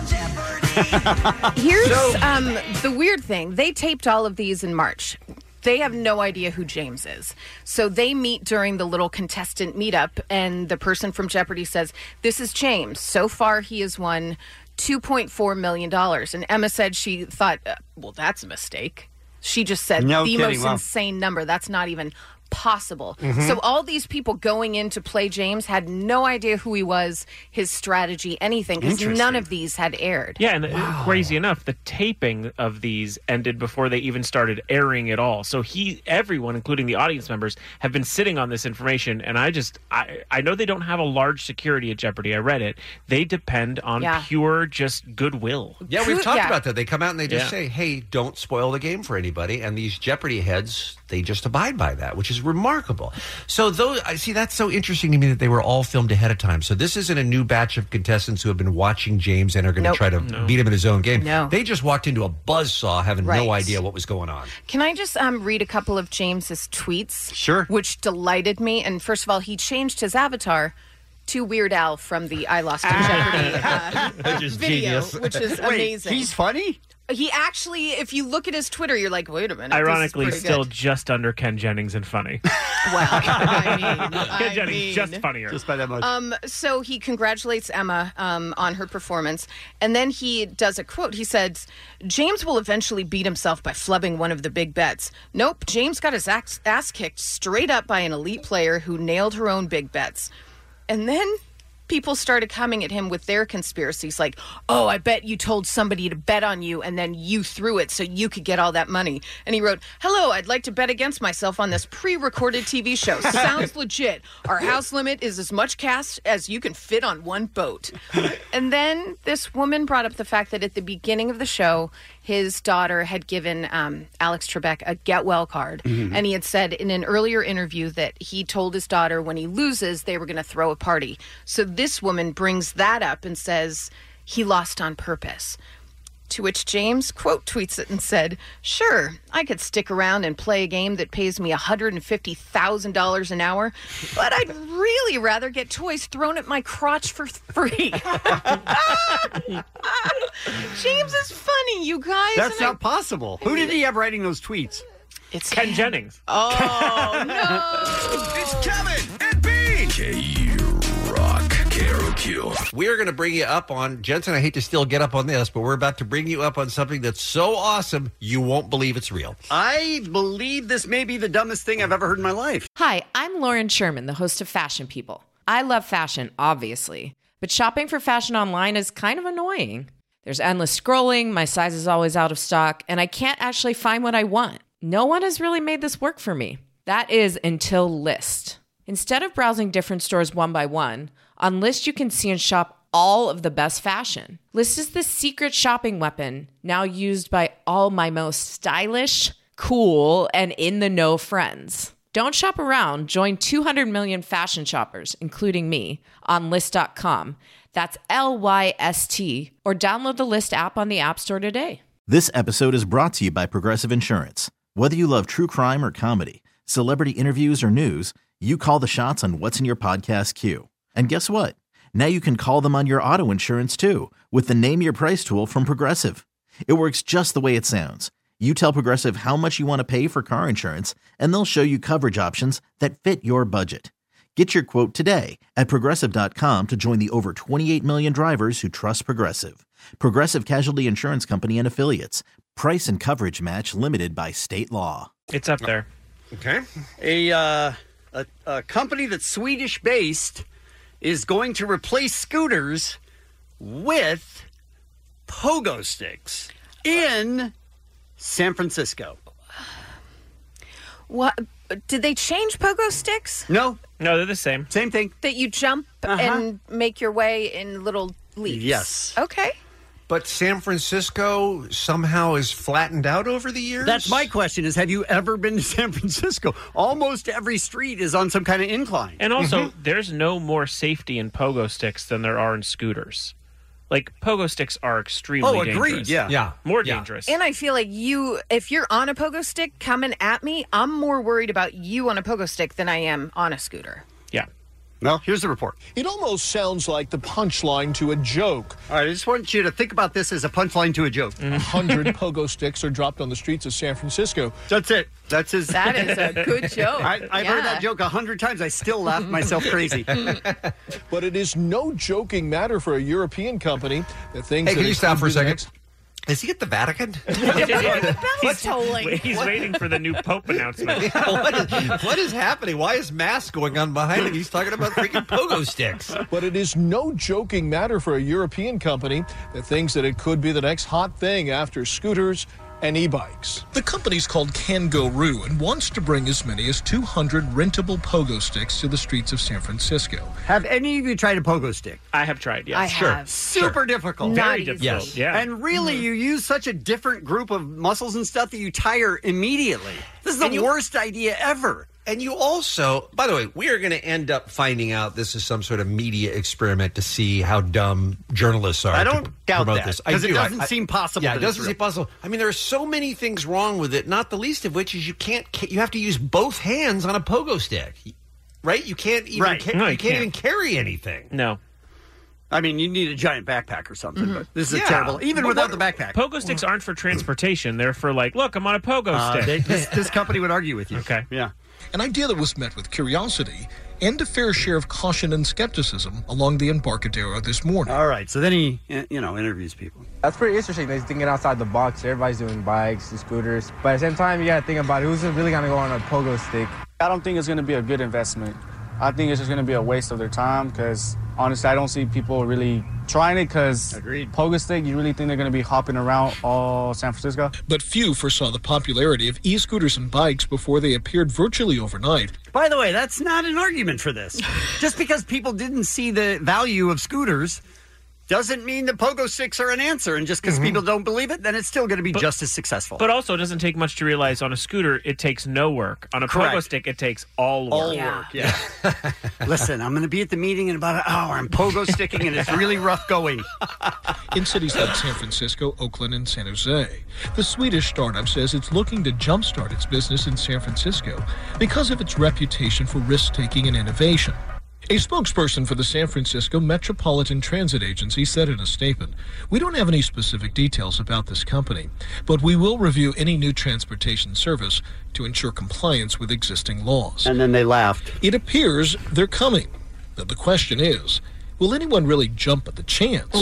Here's um, the weird thing. They taped all of these in March. They have no idea who James is. So they meet during the little contestant meetup, and the person from Jeopardy says, this is James. So far, he has won two point four million dollars. And Emma said she thought, uh, well, that's a mistake. She just said No the kidding. most Wow. insane number. That's not even possible. Mhm. So all these people going in to play James had no idea who he was, his strategy, anything, because none of these had aired. Yeah, and uh, crazy enough, the taping of these ended before they even started airing at all. So he, everyone, including the audience members, have been sitting on this information. And I just, I, I know they don't have a large security at Jeopardy. I read it. They depend on Yeah. pure just goodwill. Yeah, we've talked about that. They come out and they just Yeah. say, hey, don't spoil the game for anybody. And these Jeopardy heads, they just abide by that, which is remarkable. So those, I see, that's so interesting to me that they were all filmed ahead of time. So this isn't a new batch of contestants who have been watching James and are going to Nope. try to No. beat him in his own game. No. They just walked into a buzzsaw having Right. no idea what was going on. Can I just um, read a couple of James's tweets? Sure. Which delighted me. And first of all, he changed his avatar to Weird Al from the I Lost in Jeopardy uh, Which is video, genius. which is Wait, amazing. he's funny? He actually, if you look at his Twitter, you're like, wait a minute. Ironically, this is pretty still good. just under Ken Jennings and funny. Well, I mean, Ken I Jennings mean. just funnier. Just by that much. Um, so he congratulates Emma um, on her performance, and then he does a quote. He says, James will eventually beat himself by flubbing one of the big bets. Nope, James got his ass, ass kicked straight up by an elite player who nailed her own big bets. And then people started coming at him with their conspiracies like, oh, I bet you told somebody to bet on you and then you threw it so you could get all that money. And he wrote, hello, I'd like to bet against myself on this pre-recorded T V show. Sounds legit. Our house limit is as much cash as you can fit on one boat. And then this woman brought up the fact that at the beginning of the show, his daughter had given um, Alex Trebek a get well card. Mm-hmm. And he had said in an earlier interview that he told his daughter when he loses, they were going to throw a party. So this woman brings that up and says he lost on purpose. To which James, quote, tweets it and said, sure, I could stick around and play a game that pays me one hundred fifty thousand dollars an hour, but I'd really rather get toys thrown at my crotch for free. James is funny, you guys. That's and not I- possible. Who did he have writing those tweets? It's Ken Jennings. Oh, no. It's Kevin and Bean. K-Rock, K R O Q. We're going to bring you up on, Jensen, I hate to still get up on this, but we're about to bring you up on something that's so awesome, you won't believe it's real. I believe this may be the dumbest thing I've ever heard in my life. Hi, I'm Lauren Sherman, the host of Fashion People. I love fashion, obviously, but shopping for fashion online is kind of annoying. There's endless scrolling, my size is always out of stock, and I can't actually find what I want. No one has really made this work for me. That is until List. Instead of browsing different stores one by one, on List you can see and shop all of the best fashion. List is the secret shopping weapon now used by all my most stylish, cool, and in-the-know friends. Don't shop around. Join two hundred million fashion shoppers, including me, on List dot com. That's L Y S T. Or download the List app on the App Store today. This episode is brought to you by Progressive Insurance. Whether you love true crime or comedy, celebrity interviews or news, you call the shots on what's in your podcast queue. And guess what? Now you can call them on your auto insurance too with the Name Your Price tool from Progressive. It works just the way it sounds. You tell Progressive how much you want to pay for car insurance, and they'll show you coverage options that fit your budget. Get your quote today at Progressive dot com to join the over twenty-eight million drivers who trust Progressive. Progressive Casualty Insurance Company and Affiliates. Price and coverage match limited by state law. It's up there. Okay. A, uh, a, a company that's Swedish-based is going to replace scooters with pogo sticks in San Francisco. What? Did they change pogo sticks? No. No, they're the same. Same thing. That you jump Uh-huh. and make your way in little leaps? Yes. Okay. But San Francisco somehow is flattened out over the years? That's my question is, have you ever been to San Francisco? Almost every street is on some kind of incline. And also, there's no more safety in pogo sticks than there are in scooters. Like, pogo sticks are extremely Oh, agreed, dangerous. yeah. Yeah. More Yeah. dangerous. And I feel like you, if you're on a pogo stick coming at me, I'm more worried about you on a pogo stick than I am on a scooter. Yeah. Well, here's the report. It almost sounds like the punchline to a joke. All right, I just want you to think about this as a punchline to a joke. A hundred pogo sticks are dropped on the streets of San Francisco. That's it. That's his. That is a good joke. I, I've heard Yeah. that joke a hundred times. I still laugh myself crazy. But it is no joking matter for a European company that thinks Hey, that can you it stop could for a be the second? next- Is he at the Vatican? The bell's tolling. He's waiting for the new Pope announcement. what, is, what is happening? Why is mass going on behind him? He's talking about freaking pogo sticks. But it is no joking matter for a European company that thinks that it could be the next hot thing after scooters and e-bikes. The company's called Kangaroo and wants to bring as many as two hundred rentable pogo sticks to the streets of San Francisco. Have any of you tried a pogo stick? I have tried, yes. I Sure. have. Super difficult. Not Very easy. difficult. Yes. Yeah. And really, you use such a different group of muscles and stuff that you tire immediately. This is the And you- worst idea ever. And you also, by the way, we are going to end up finding out this is some sort of media experiment to see how dumb journalists are. I don't to doubt promote that, this. I 'cause it do. doesn't I- seem possible Yeah, that it it's doesn't real. seem possible. I mean, there are so many things wrong with it. Not the least of which is you can't. You have to use both hands on a pogo stick, right? You can't even. Right. Ca- No, you, you can't, can't. even carry anything. No. I mean, you need a giant backpack or something, but this is Yeah. terrible. Even But without what- the backpack. Pogo sticks aren't for transportation. They're for, like, look, I'm on a pogo Uh, stick. they, this, this company would argue with you. Okay. Yeah. An idea that was met with curiosity and a fair share of caution and skepticism along the Embarcadero this morning. All right. So then he, you know, interviews people. That's pretty interesting. They're thinking outside the box. Everybody's doing bikes and scooters. But at the same time, you got to think about who's really going to go on a pogo stick. I don't think it's going to be a good investment. I think it's just going to be a waste of their time because, honestly, I don't see people really trying it because pogo stick, you really think they're going to be hopping around all San Francisco? But few foresaw the popularity of e-scooters and bikes before they appeared virtually overnight. By the way, that's not an argument for this. Just because people didn't see the value of scooters doesn't mean the pogo sticks are an answer. And just because Mhm. people don't believe it, then it's still going to be But- just as successful. But also, it doesn't take much to realize on a scooter, it takes no work. On a Correct. pogo stick, it takes all work. All work, yeah. Listen, I'm going to be at the meeting in about an hour. I'm pogo sticking, and it's really rough going. In cities like San Francisco, Oakland, and San Jose, the Swedish startup says it's looking to jumpstart its business in San Francisco because of its reputation for risk-taking and innovation. A spokesperson for the San Francisco Metropolitan Transit Agency said in a statement, "We don't have any specific details about this company, but we will review any new transportation service to ensure compliance with existing laws." And then they laughed. It appears they're coming. But the question is, will anyone really jump at the chance?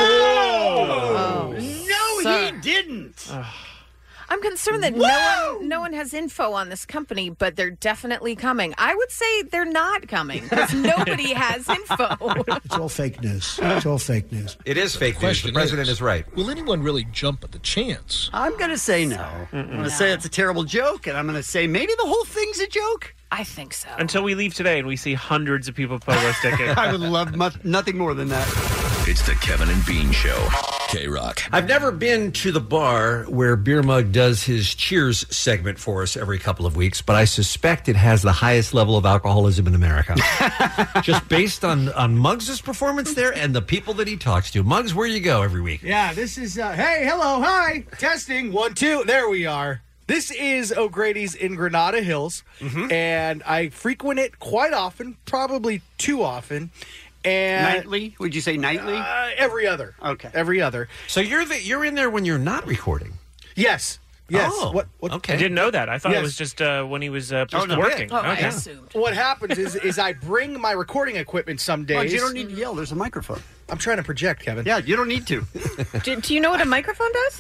No! no, sir. he didn't. I'm concerned that no one, no one has info on this company, but they're definitely coming. I would say they're not coming because nobody has info. It's all fake news. It's all fake news. It is fake news. The Question president is right. Will anyone really jump at the chance? I'm going to say no. I'm going to say it's a terrible joke, and I'm going to say maybe the whole thing's a joke. I think so. Until we leave today and we see hundreds of people pogo sticking. I would love much, nothing more than that. It's the Kevin and Bean Show. K-Rock. I've never been to the bar where Beer Mug does his Cheers segment for us every couple of weeks, but I suspect it has the highest level of alcoholism in America. Just based on, on Muggs' performance there and the people that he talks to. Muggs, where do you go every week? Yeah, this is, uh, hey, hello, hi, testing, one, two, there we are. This is O'Grady's in Granada Hills, mm-hmm. and I frequent it quite often, probably too often. And nightly? Would you say nightly? Uh, every other. Okay. Every other. So you're the, you're in there when you're not recording? Yes. Yes. Oh, what, what, okay. I didn't know that. I thought yes. it was just uh, when he was uh, oh, no, working. Oh, okay. I assumed. What happens is is I bring my recording equipment some days. Well, you don't need to yell. There's a microphone. I'm trying to project, Kevin. Yeah, you don't need to. do, do you know what a microphone does?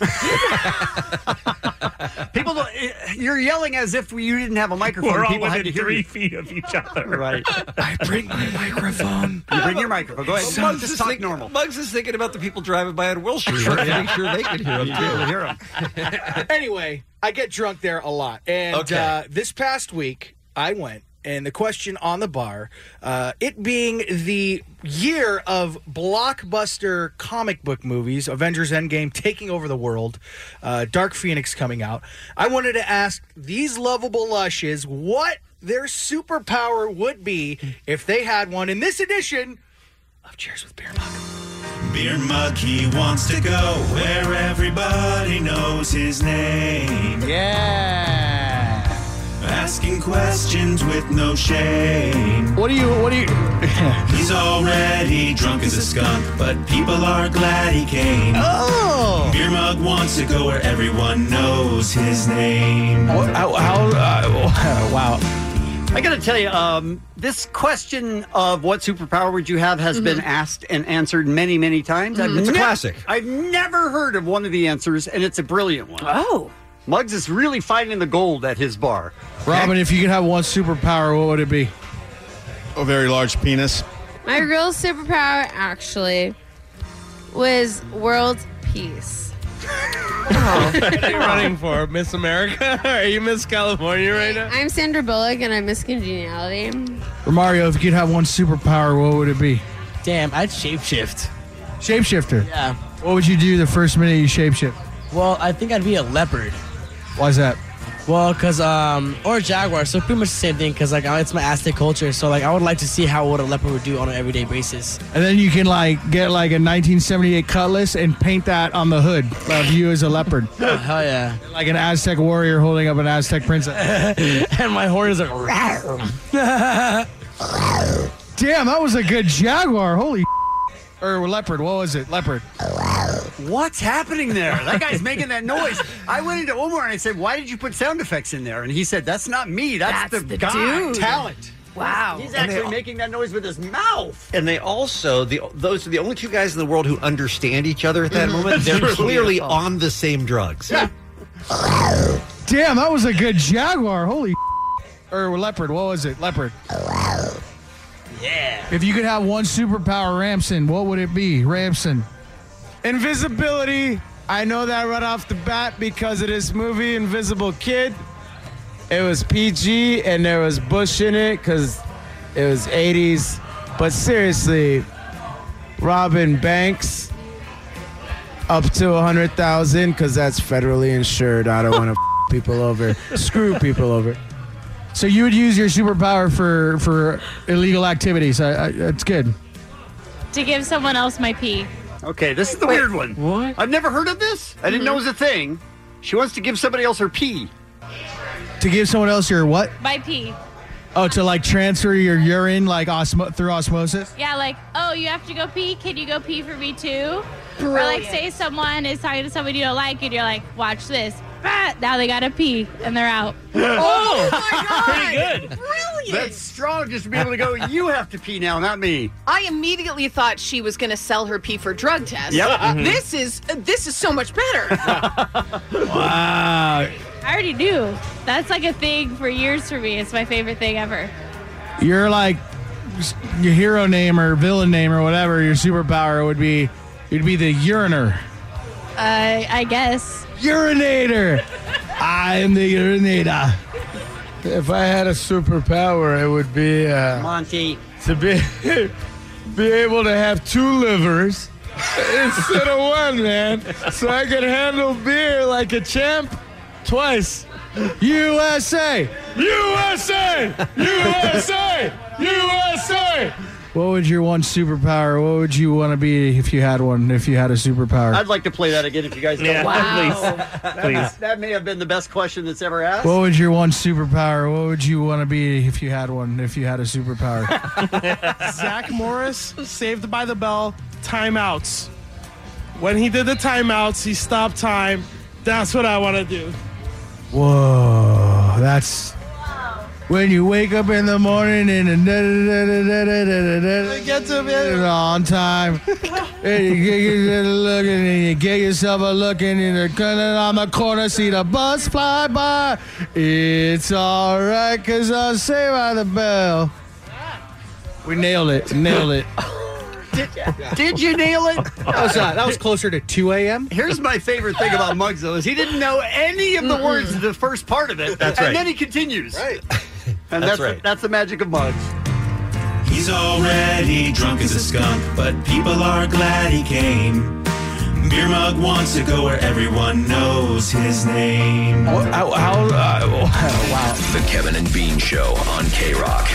People, don't, you're yelling as if you didn't have a microphone. We're all People had within to hear three you. feet of each other. Right. I bring my microphone. You bring your microphone. Go ahead. So Muggs just is talk think, normal. Muggs is thinking about the people driving by on Wilshire. Sure, yeah. Make sure they can hear him, You too. do hear him. Anyway, I get drunk there a lot. And Okay. uh, this past week, I went, and the question on the bar, uh, it being the year of blockbuster comic book movies, Avengers Endgame taking over the world, uh, Dark Phoenix coming out, I wanted to ask these lovable lushes what their superpower would be if they had one in this edition of Cheers with Beer Mug. Beer Mug, he wants to go where everybody knows his name. Yeah. Asking questions with no shame. What do you, what do you... He's already drunk as a skunk, but people are glad he came. Oh! Beer Mug wants to go where everyone knows his name. How, how uh, wow. I got to tell you, um, this question of what superpower would you have has mm-hmm. been asked and answered many, many times. Mm-hmm. It's a ne- classic. I've never heard of one of the answers, and it's a brilliant one. Oh. Muggs is really finding the gold at his bar. Robin, if you could have one superpower, what would it be? A very large penis. My real superpower, actually, was world peace. Oh. What are you running for? Miss America? Are you Miss California right now? I'm Sandra Bullock, and I'm Miss Congeniality. Mario, if you could have one superpower, what would it be? Damn, I'd shapeshift. Shapeshifter? Yeah. What would you do the first minute you shapeshift? Well, I think I'd be a leopard. Why's that? Well, because, um, or a jaguar, so pretty much the same thing, because, like, it's my Aztec culture, so, like, I would like to see how what a leopard would do on an everyday basis. And then you can, like, get, like, a nineteen seventy-eight cutlass and paint that on the hood of you as a leopard. Oh, hell yeah. Like an Aztec warrior holding up an Aztec princess. And my horn is like, damn, that was a good jaguar. Holy or leopard. What was it? Leopard. What's happening there? That guy's making that noise. I went into Omar and I said, why did you put sound effects in there? And he said, that's not me. That's, That's the, the guy. dude. Talent. Wow. He's And they actually all- making that noise with his mouth. And they also, the those are the only two guys in the world who understand each other at that Mhm. moment. They're That's clearly true. on the same drugs. Yeah. Damn, that was a good jaguar. Holy or leopard. What was it? Leopard. yeah. If you could have one superpower, Ramson, what would it be? Ramson. Invisibility. I know that right off the bat because of this movie, Invisible Kid. It was P G and there was Bush in it because it was eighties. But seriously, robbing banks up to one hundred thousand because that's federally insured. I don't want to f- people over, screw people over. So you would use your superpower for, for illegal activities. I, I, that's good. To give someone else my pee. Okay, this is the Wait, weird one. What? I've never heard of this. I didn't Mhm. know it was a thing. She wants to give somebody else her pee. To give someone else your what? My pee. Oh, to like transfer your urine like osmo- through osmosis? Yeah, like, oh, you have to go pee? Can you go pee for me too? Or Brilliant. like, say someone is talking to somebody you don't like, and you're like, watch this. Ah, now they gotta pee, and they're out. Oh, my God. Pretty good. Brilliant. That's strong just to be able to go, you have to pee now, not me. I immediately thought she was going to sell her pee for drug tests. Yep. Mhm. This is uh, this is so much better. Wow. I already knew. That's like a thing for years for me. It's my favorite thing ever. Your like your hero name or villain name or whatever, your superpower would be you'd be the uriner. Uh, I guess. Urinator. I am the urinator. If I had a superpower, it would be uh, Monty. to be be able to have two livers instead of one, man. So I could handle beer like a champ twice. U S A! U S A! U S A! U S A! What would your one superpower? What would you want to be if you had one? If you had a superpower? I'd like to play that again if you guys don't Yeah, mind. please. That, Please. that may have been the best question that's ever asked. What would your one superpower? What would you want to be if you had one? If you had a superpower? Zach Morris, Saved by the Bell, timeouts. When he did the timeouts, he stopped time. That's what I want to do. Whoa, that's when you wake up in the morning and Get to bed on time, and you get yourself a look and you get yourself a look and you're coming on the corner, see the bus fly by. It's all right, cause I'm Saved by the Bell. We nailed it, nailed it. Did, did you nail it? That was, uh, that was closer to two a.m. Here's my favorite thing about Muggs, though, is he didn't know any of the words of the first part of it. That's and right. then he continues. Right. And That's that's, right. the, that's the magic of Muggs. He's already drunk as a skunk, but people are glad he came. Beer Mug wants to go where everyone knows his name. How, how, uh, wow. The Kevin and Bean Show on K-Rock.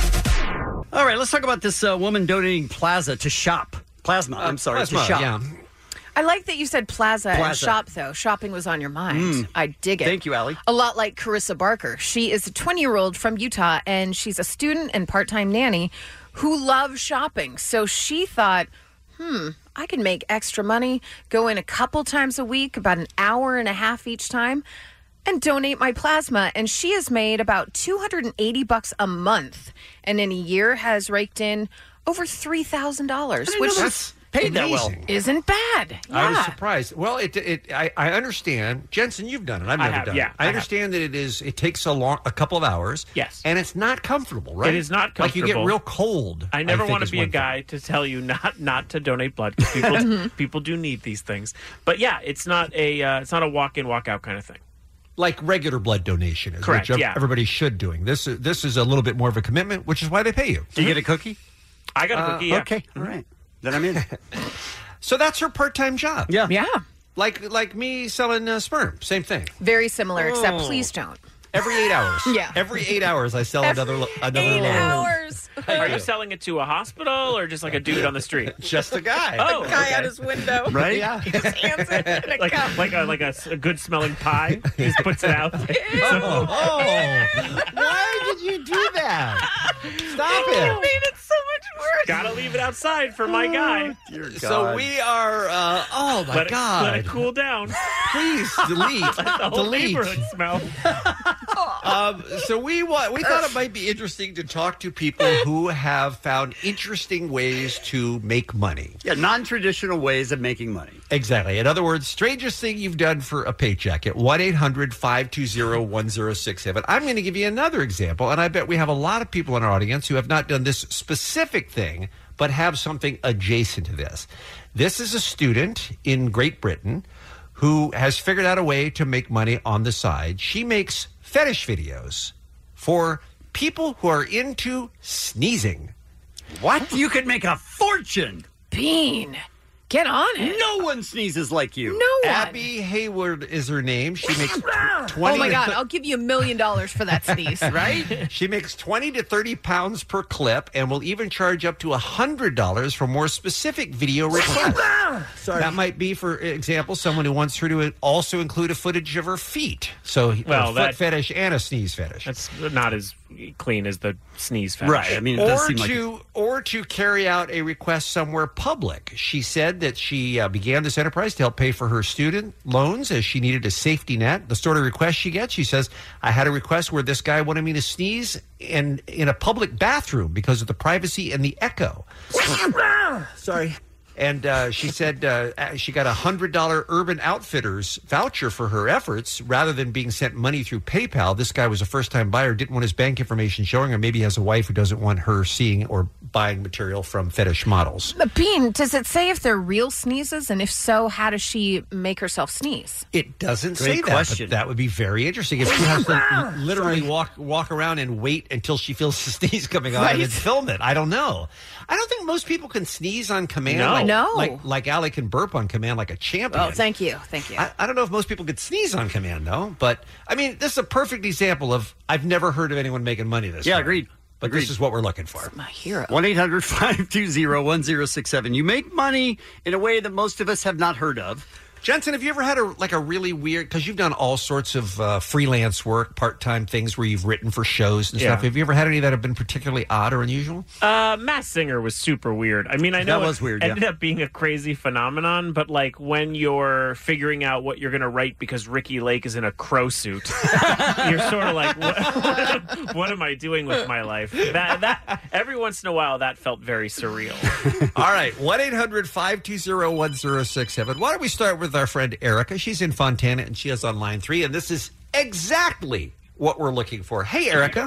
All right, let's talk about this uh, woman donating plaza to shop. Plasma, I'm sorry, Plasma, to shop. yeah. I like that you said plaza, and Plaza. shop, though. Shopping was on your mind. Mm. I dig it. Thank you, Allie. A lot like Carissa Barker. She is a twenty-year-old from Utah, and she's a student and part-time nanny who loves shopping. So she thought, hmm, I can make extra money, go in a couple times a week, about an hour and a half each time, and donate my plasma. And she has made about two hundred eighty bucks a month, and in a year has raked in over three thousand dollars, which That's paid that well. amazing. isn't bad. I was Yeah. surprised. Well, it, it I, I understand. Jensen, you've done it. I've I never have, done yeah, it. I, I have. understand that it is. It takes a long, a couple of hours. Yes. and it's not comfortable, right? It is not Like you get comfortable. real cold. I never think want is to be a one thing. guy to tell you not not to donate blood because people people do need these things. But yeah, it's not a uh, it's not a walk in walk out kind of thing. Like regular blood donation is, Correct, which yeah. everybody should doing. This is this is a little bit more of a commitment, which is why they pay you. Do you get a cookie? I got a Uh, cookie. Yeah. Okay, all right. Then I'm in. So that's her part-time job. Yeah. Yeah. Like like me selling uh, sperm. Same thing. Very similar, except Oh. please don't. Every eight hours. Yeah. Every eight hours, I sell another lo- another Eight load. hours. Are you selling it to a hospital or just like a dude on the street? Just a guy. Oh, Guy okay. out his window. Right? Yeah. He just hands it in a like cup. like a like a, s- a good smelling pie. He just puts it out. Oh, oh. Why did you do that? Stop It it. made it so much worse. Gotta leave it outside for my guy. Dear So God. we are. Uh, oh my let it, God! Let it cool down. Please delete. Let the whole delete. neighborhood smell. Um, so we wa- we thought it might be interesting to talk to people who have found interesting ways to make money. Yeah, non-traditional ways of making money. Exactly. In other words, strangest thing you've done for a paycheck at one eight hundred five two zero one zero six seven. I'm going to give you another example, and I bet we have a lot of people in our audience who have not done this specific thing, but have something adjacent to this. This is a student in Great Britain who has figured out a way to make money on the side. She makes fetish videos for people who are into sneezing. What? You could make a fortune. Bean, get on it. No one sneezes like you. No one. Abby Hayward is her name. She makes twenty. Oh my God, I'll give you a million dollars for that sneeze. Right? She makes twenty to thirty pounds per clip and will even charge up to one hundred dollars for more specific video requests. Sorry. That might be, for example, someone who wants her to also include a footage of her feet. So Well, a foot that- fetish and a sneeze fetish. That's not as clean as the sneeze fetish. Right. I mean, it does Or seem like to, or to carry out a request somewhere public. She said that she uh, began this enterprise to help pay for her student loans as she needed a safety net. The sort of request she gets, she says, I had a request where this guy wanted me to sneeze in, in a public bathroom because of the privacy and the echo. Sorry. And uh, she said uh, she got a one hundred dollars Urban Outfitters voucher for her efforts rather than being sent money through PayPal. This guy was a first-time buyer, didn't want his bank information showing, or maybe he has a wife who doesn't want her seeing or buying material from fetish models. But Bean, does it say if they're real sneezes? And if so, how does she make herself sneeze? It doesn't Great say question. that, but that would be very interesting if she has to l- literally walk walk around and wait until she feels the sneeze coming on and Right. then film it. I don't know. I don't think most people can sneeze on command. No. Like No. Like, like Allie can burp on command like a champion. Oh, thank you. Thank you. I, I don't know if most people could sneeze on command, though. But, I mean, this is a perfect example of I've never heard of anyone making money this way. Yeah, agreed. But Agreed. this is what we're looking for. My hero. one eight hundred five two zero one zero six seven. You make money in a way that most of us have not heard of. Jensen, have you ever had a like a really weird, because you've done all sorts of uh, freelance work, part-time things where you've written for shows and Yeah. stuff. Have you ever had any that have been particularly odd or unusual? Uh, Mass Singer was super weird. I mean, I know That was it weird, yeah. ended up being a crazy phenomenon, but like when you're figuring out what you're going to write because Ricky Lake is in a crow suit, you're sort of like, what, what am I doing with my life? That that every once in a while, that felt very surreal. All right, one eight hundred five two zero one zero six seven. Why don't we start with our friend Erica? She's in Fontana, and she has on line three, and this is exactly what we're looking for. Hey, Erica.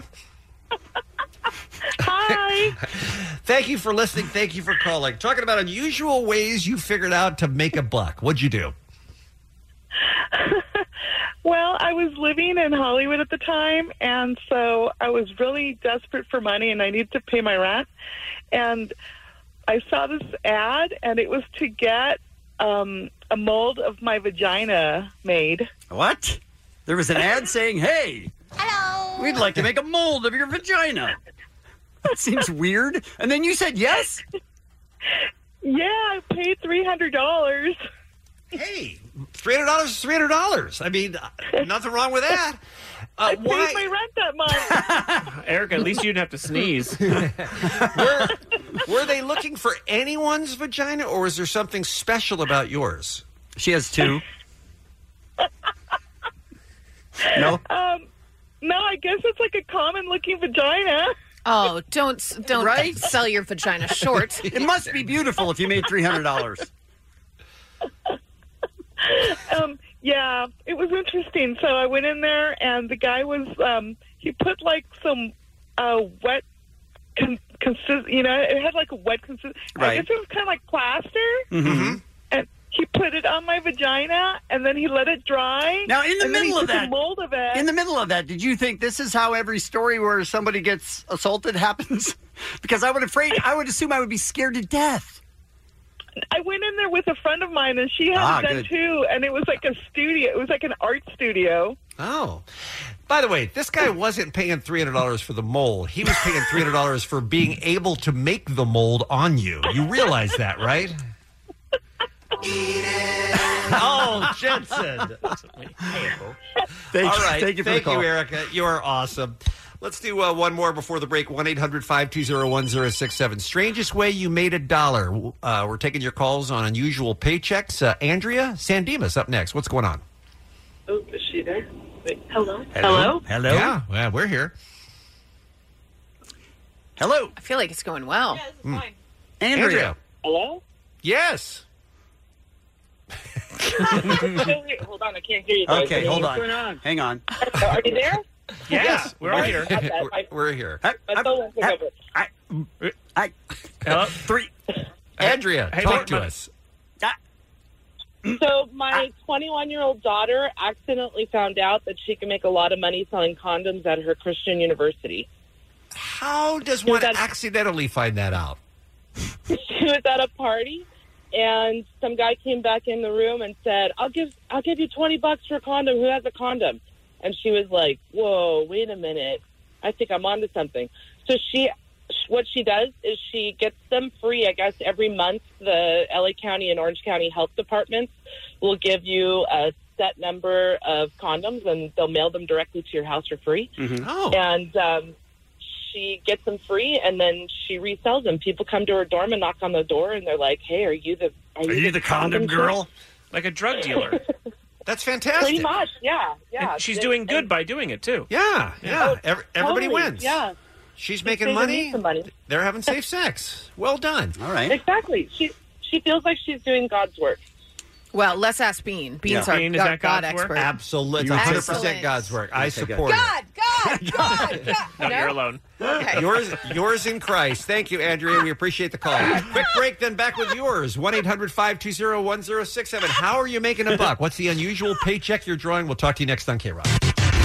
Hi. Thank you for listening. Thank you for calling. Talking about unusual ways you figured out to make a buck. What'd you do? Well, I was living in Hollywood at the time, and so I was really desperate for money, and I needed to pay my rent. And I saw this ad, and it was to get um, a mold of my vagina made. What? There was an ad saying, hey, hello, we'd like to make a mold of your vagina. That seems weird. And then you said yes? Yeah, I paid three hundred dollars. Hey, three hundred dollars is three hundred dollars. I mean, nothing wrong with that. Uh, I paid why? my rent that month. Erica, at least you didn't have to sneeze. were, were they looking for anyone's vagina, or was there something special about yours? She has two. No? Um, no, I guess it's like a common-looking vagina. Oh, don't don't Right? sell your vagina short. It must be beautiful if you made three hundred dollars. Um, yeah, it was interesting. So I went in there, and the guy was, um, he put like some uh, wet, con- consist- you know, it had like a wet consist. I Right. guess it was kind of like plaster. Mm-hmm. And he put it on my vagina, and then he let it dry. Now, in the and then he middle of took a that, mold of it. in the middle of that, did you think this is how every story where somebody gets assaulted happens? Because I would afraid, I would assume I would be scared to death. I went in there with a friend of mine, and she had Ah, it done good. too. And it was like a studio. It was like an art studio. Oh. By the way, this guy wasn't paying three hundred dollars for the mold. He was paying three hundred dollars for being able to make the mold on you. You realize that, right? Oh, Jensen. Thank All you. right. Thank you for the Thank call. you, Erica. You are awesome. Let's do uh, one more before the break. one eight hundred five two zero one zero six seven. Strangest way you made a dollar. Uh, we're taking your calls on unusual paychecks. Uh, Andrea Sandimas up next. What's going on? Oh, is she there? Wait, hello? Hello? Hello? Yeah, well, we're here. Hello? I feel like it's going well. Mm. Andrea. Andrea. Hello? Yes. Wait, hold on, I can't hear you guys. Okay, hold What's on. going on? Hang on. Are you there? Yes, we're all here. Okay, we're, I- we're here. I, My phone won't pick up it. I, I, Hello? three. Andrea, Hey, talk look, to my- us. So my twenty-one-year-old daughter accidentally found out that she can make a lot of money selling condoms at her Christian university. How does one that- accidentally find that out? She was at a party, and some guy came back in the room and said, "I'll give I'll give you twenty bucks for a condom. Who has a condom?" And she was like, "Whoa, wait a minute! I think I'm onto something." So she, what she does is she gets them free. I guess every month the L A County and Orange County health departments will give you a set number of condoms, and they'll mail them directly to your house for free. Mm-hmm. Oh. And um, she gets them free, and then she resells them. People come to her dorm and knock on the door, and they're like, "Hey, are you the are, Are you the condom girl? Like a drug dealer. That's fantastic. Pretty much, yeah, yeah. And she's And- doing good and- by doing it, too. Yeah, yeah. Oh, Every, everybody totally, wins. Yeah, She's She's making saving money. me some money. They're having safe sex. Well done. All right. Exactly. She she feels like she's doing God's work. Well, let's ask Bean. Bean's Yeah. our Bean, is God, that God God's work? expert. Absolutely. It's You would one say hundred so. percent God's work. I Okay, good. support it. God, God, God, God. No, No? you're alone. Okay. Yours, yours in Christ. Thank you, Andrea. We appreciate the call. Quick break, then back with yours. one eight hundred five two zero one zero six seven. How are you making a buck? What's the unusual paycheck you're drawing? We'll talk to you next on K-Rock.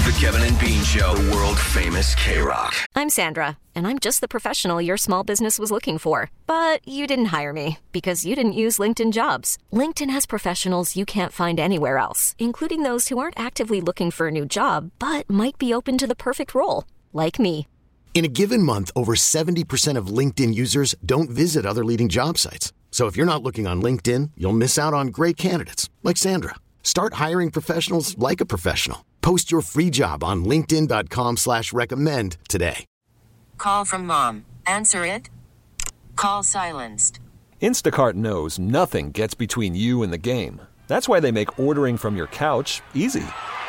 The Kevin and Bean Show, world famous K-Rock. I'm Sandra, and I'm just the professional your small business was looking for. But you didn't hire me because you didn't use LinkedIn Jobs. LinkedIn has professionals you can't find anywhere else, including those who aren't actively looking for a new job, but might be open to the perfect role, like me. In a given month, over seventy percent of LinkedIn users don't visit other leading job sites. So if you're not looking on LinkedIn, you'll miss out on great candidates like Sandra. Start hiring professionals like a professional. Post your free job on linkedin.com slash recommend today. Call from mom. Answer it. Call silenced. Instacart knows nothing gets between you and the game. That's why they make ordering from your couch easy.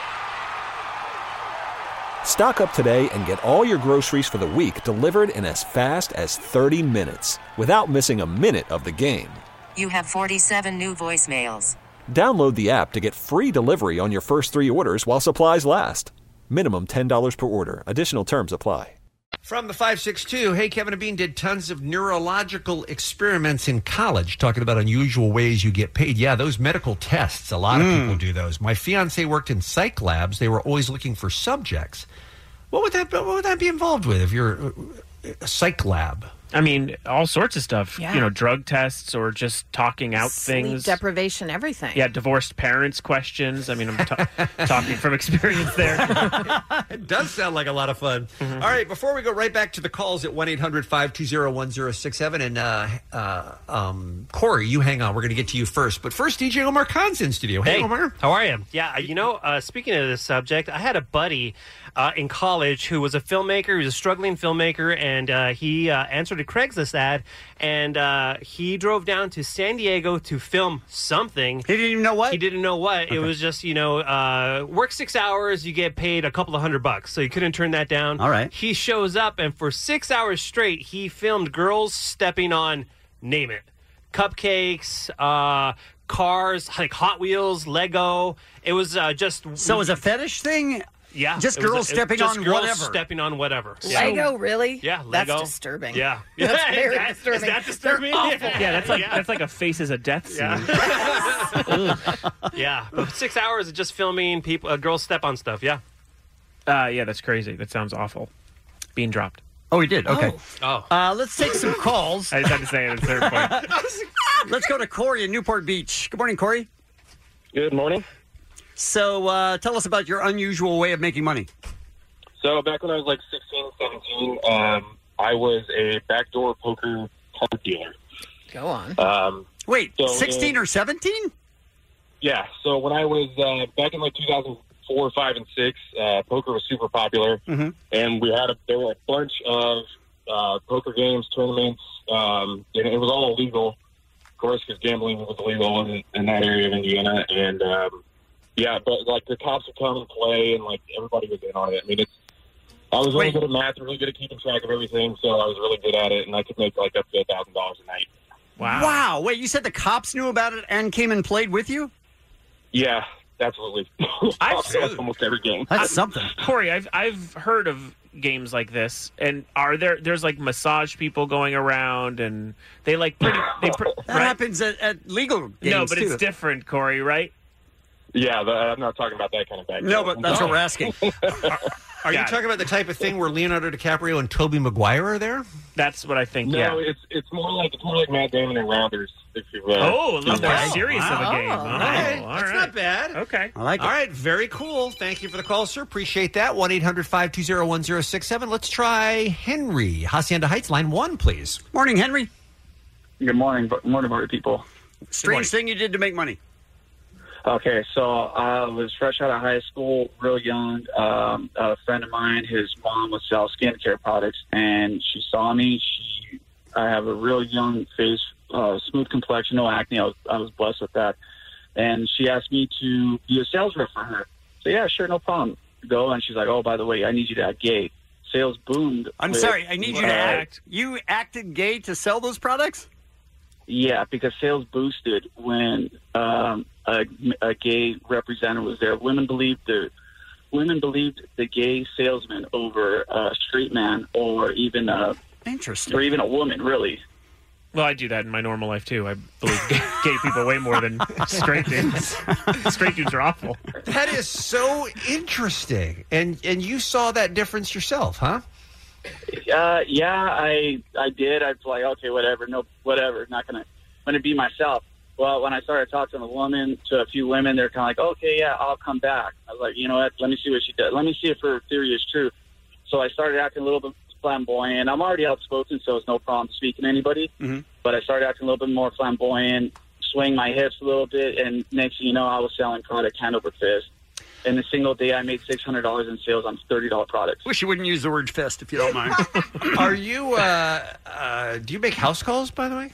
Stock up today and get all your groceries for the week delivered in as fast as thirty minutes without missing a minute of the game. You have forty-seven new voicemails. Download the app to get free delivery on your first three orders while supplies last. Minimum ten dollars per order. Additional terms apply. From the five six two, hey, Kevin and Bean did tons of neurological experiments in college talking about unusual ways you get paid. Yeah, those medical tests, a lot of Mm. people do those. My fiance worked in psych labs. They were always looking for subjects. What would that, what would that be involved with if you're a psych lab? I mean, all sorts of stuff. Yeah. You know, drug tests or just talking out Sleep things. deprivation, everything. Yeah, divorced parents questions. I mean, I'm ta- talking from experience there. It does sound like a lot of fun. Mm-hmm. All right, before we go right back to the calls at one eight hundred five two zero one zero six seven, and uh, uh, um, Corey, you hang on. We're going to get to you first. But first, D J Omar Khan's in studio. Hey, Hey, Omar. how are you? Yeah, you know, uh, speaking of this subject, I had a buddy uh, in college who was a filmmaker. He was a struggling filmmaker, and uh, he uh, answered a Craigslist ad, and uh, he drove down to San Diego to film something. He didn't even know what? He didn't know what. Okay. It was just, you know, uh, work six hours, you get paid a couple of hundred bucks, so he couldn't turn that down. All right. He shows up, and for six hours straight, he filmed girls stepping on, name it, cupcakes, uh, cars, like Hot Wheels, Lego. It was uh, just... So it was a fetish thing? Yeah. Just it was girls a- it- stepping just on girls whatever. stepping on whatever. Lego, really? Yeah, Lego. That's disturbing. Yeah. That's Is very that- disturbing. Is that disturbing? They're awful. Yeah, that's like Yeah. that's like a faces of death scene. Yeah, but six hours of just filming people, uh, girls step on stuff. Yeah. Uh, yeah, that's crazy. That sounds awful. Being dropped. Oh, he did? Okay. Oh. Uh, let's take some calls. I just had to say it at a certain point. Let's go to Corey in Newport Beach. Good morning, Corey. Good morning. So uh, tell us about your unusual way of making money. So back when I was like sixteen, seventeen, um, I was a backdoor poker card dealer. Go on. Um, Wait, so sixteen in- or seventeen? Yeah. So when I was uh, back in like two thousand four, five, and six, uh, poker was super popular, Mhm. and we had a, there were a bunch of uh, poker games, tournaments, um, and it was all illegal, of course, because gambling was illegal in, in that area of Indiana, and um, yeah, but like the cops would come and play, and like everybody was in on it. I mean, it's I was really Wait. good at math, really good at keeping track of everything, so I was really good at it, and I could make like up to a thousand dollars a night. Wow. Wow. Wait, you said the cops knew about it and came and played with you? Yeah, absolutely. I've That's almost every game. That's something. Corey, I've I've heard of games like this, and are there there's like massage people going around, and they like pretty they pre- That right? happens at, at legal games, No, but too. it's different, Corey, right? Yeah, the, I'm not talking about that kind of back. No, but that's what we're asking. Are you Got it. talking about the type of thing where Leonardo DiCaprio and Tobey Maguire are there? That's what I think. No, yeah. it's it's more like it's more like Matt Damon and Rounders. If you uh, Oh, a little more Okay. serious of a Wow. game. Oh, All right. all That's right. not bad. Okay. I like it. All right, very cool. Thank you for the call, sir. Appreciate that. one eight hundred five two zero one zero six seven. Let's try Henry. Hacienda Heights, line one, please. Morning, Henry. Good morning, good morning, party people. Strange thing you did to make money. Okay, so I was fresh out of high school, real young. Um, a friend of mine, his mom would sell skincare products, and she saw me. She, I have a real young face, uh, smooth complexion, no acne. I was, I was blessed with that. And she asked me to be a sales rep for her. So yeah, sure, no problem. Go, and she's like, oh, by the way, I need you to act gay. Sales boomed. I'm with, sorry, I need you to uh, act. You acted gay to sell those products? Yeah, because sales boosted when um, a, a gay representative was there. Women believed the women believed the gay salesman over a straight man, or even a interesting, or even a woman, really. Well, I do that in my normal life, too. I believe gay, gay people way more than straight dudes. Straight dudes are awful. That is so interesting. And and you saw that difference yourself, huh? Uh, yeah, I I did. I was like, okay, whatever, no, whatever. Not gonna gonna be myself. Well, when I started talking to a woman, to a few women, they're kind of like, okay, yeah, I'll come back. I was like, you know what? Let me see what she does. Let me see if her theory is true. So I started acting a little bit flamboyant. I'm already outspoken, so it's no problem speaking to anybody. Mm-hmm. But I started acting a little bit more flamboyant, swing my hips a little bit, and next thing you know, I was selling product hand over fist. In a single day, I made six hundred dollars in sales on thirty dollars products. Wish you wouldn't use the word fist if you don't mind. Are you, uh, uh, do you make house calls, by the way?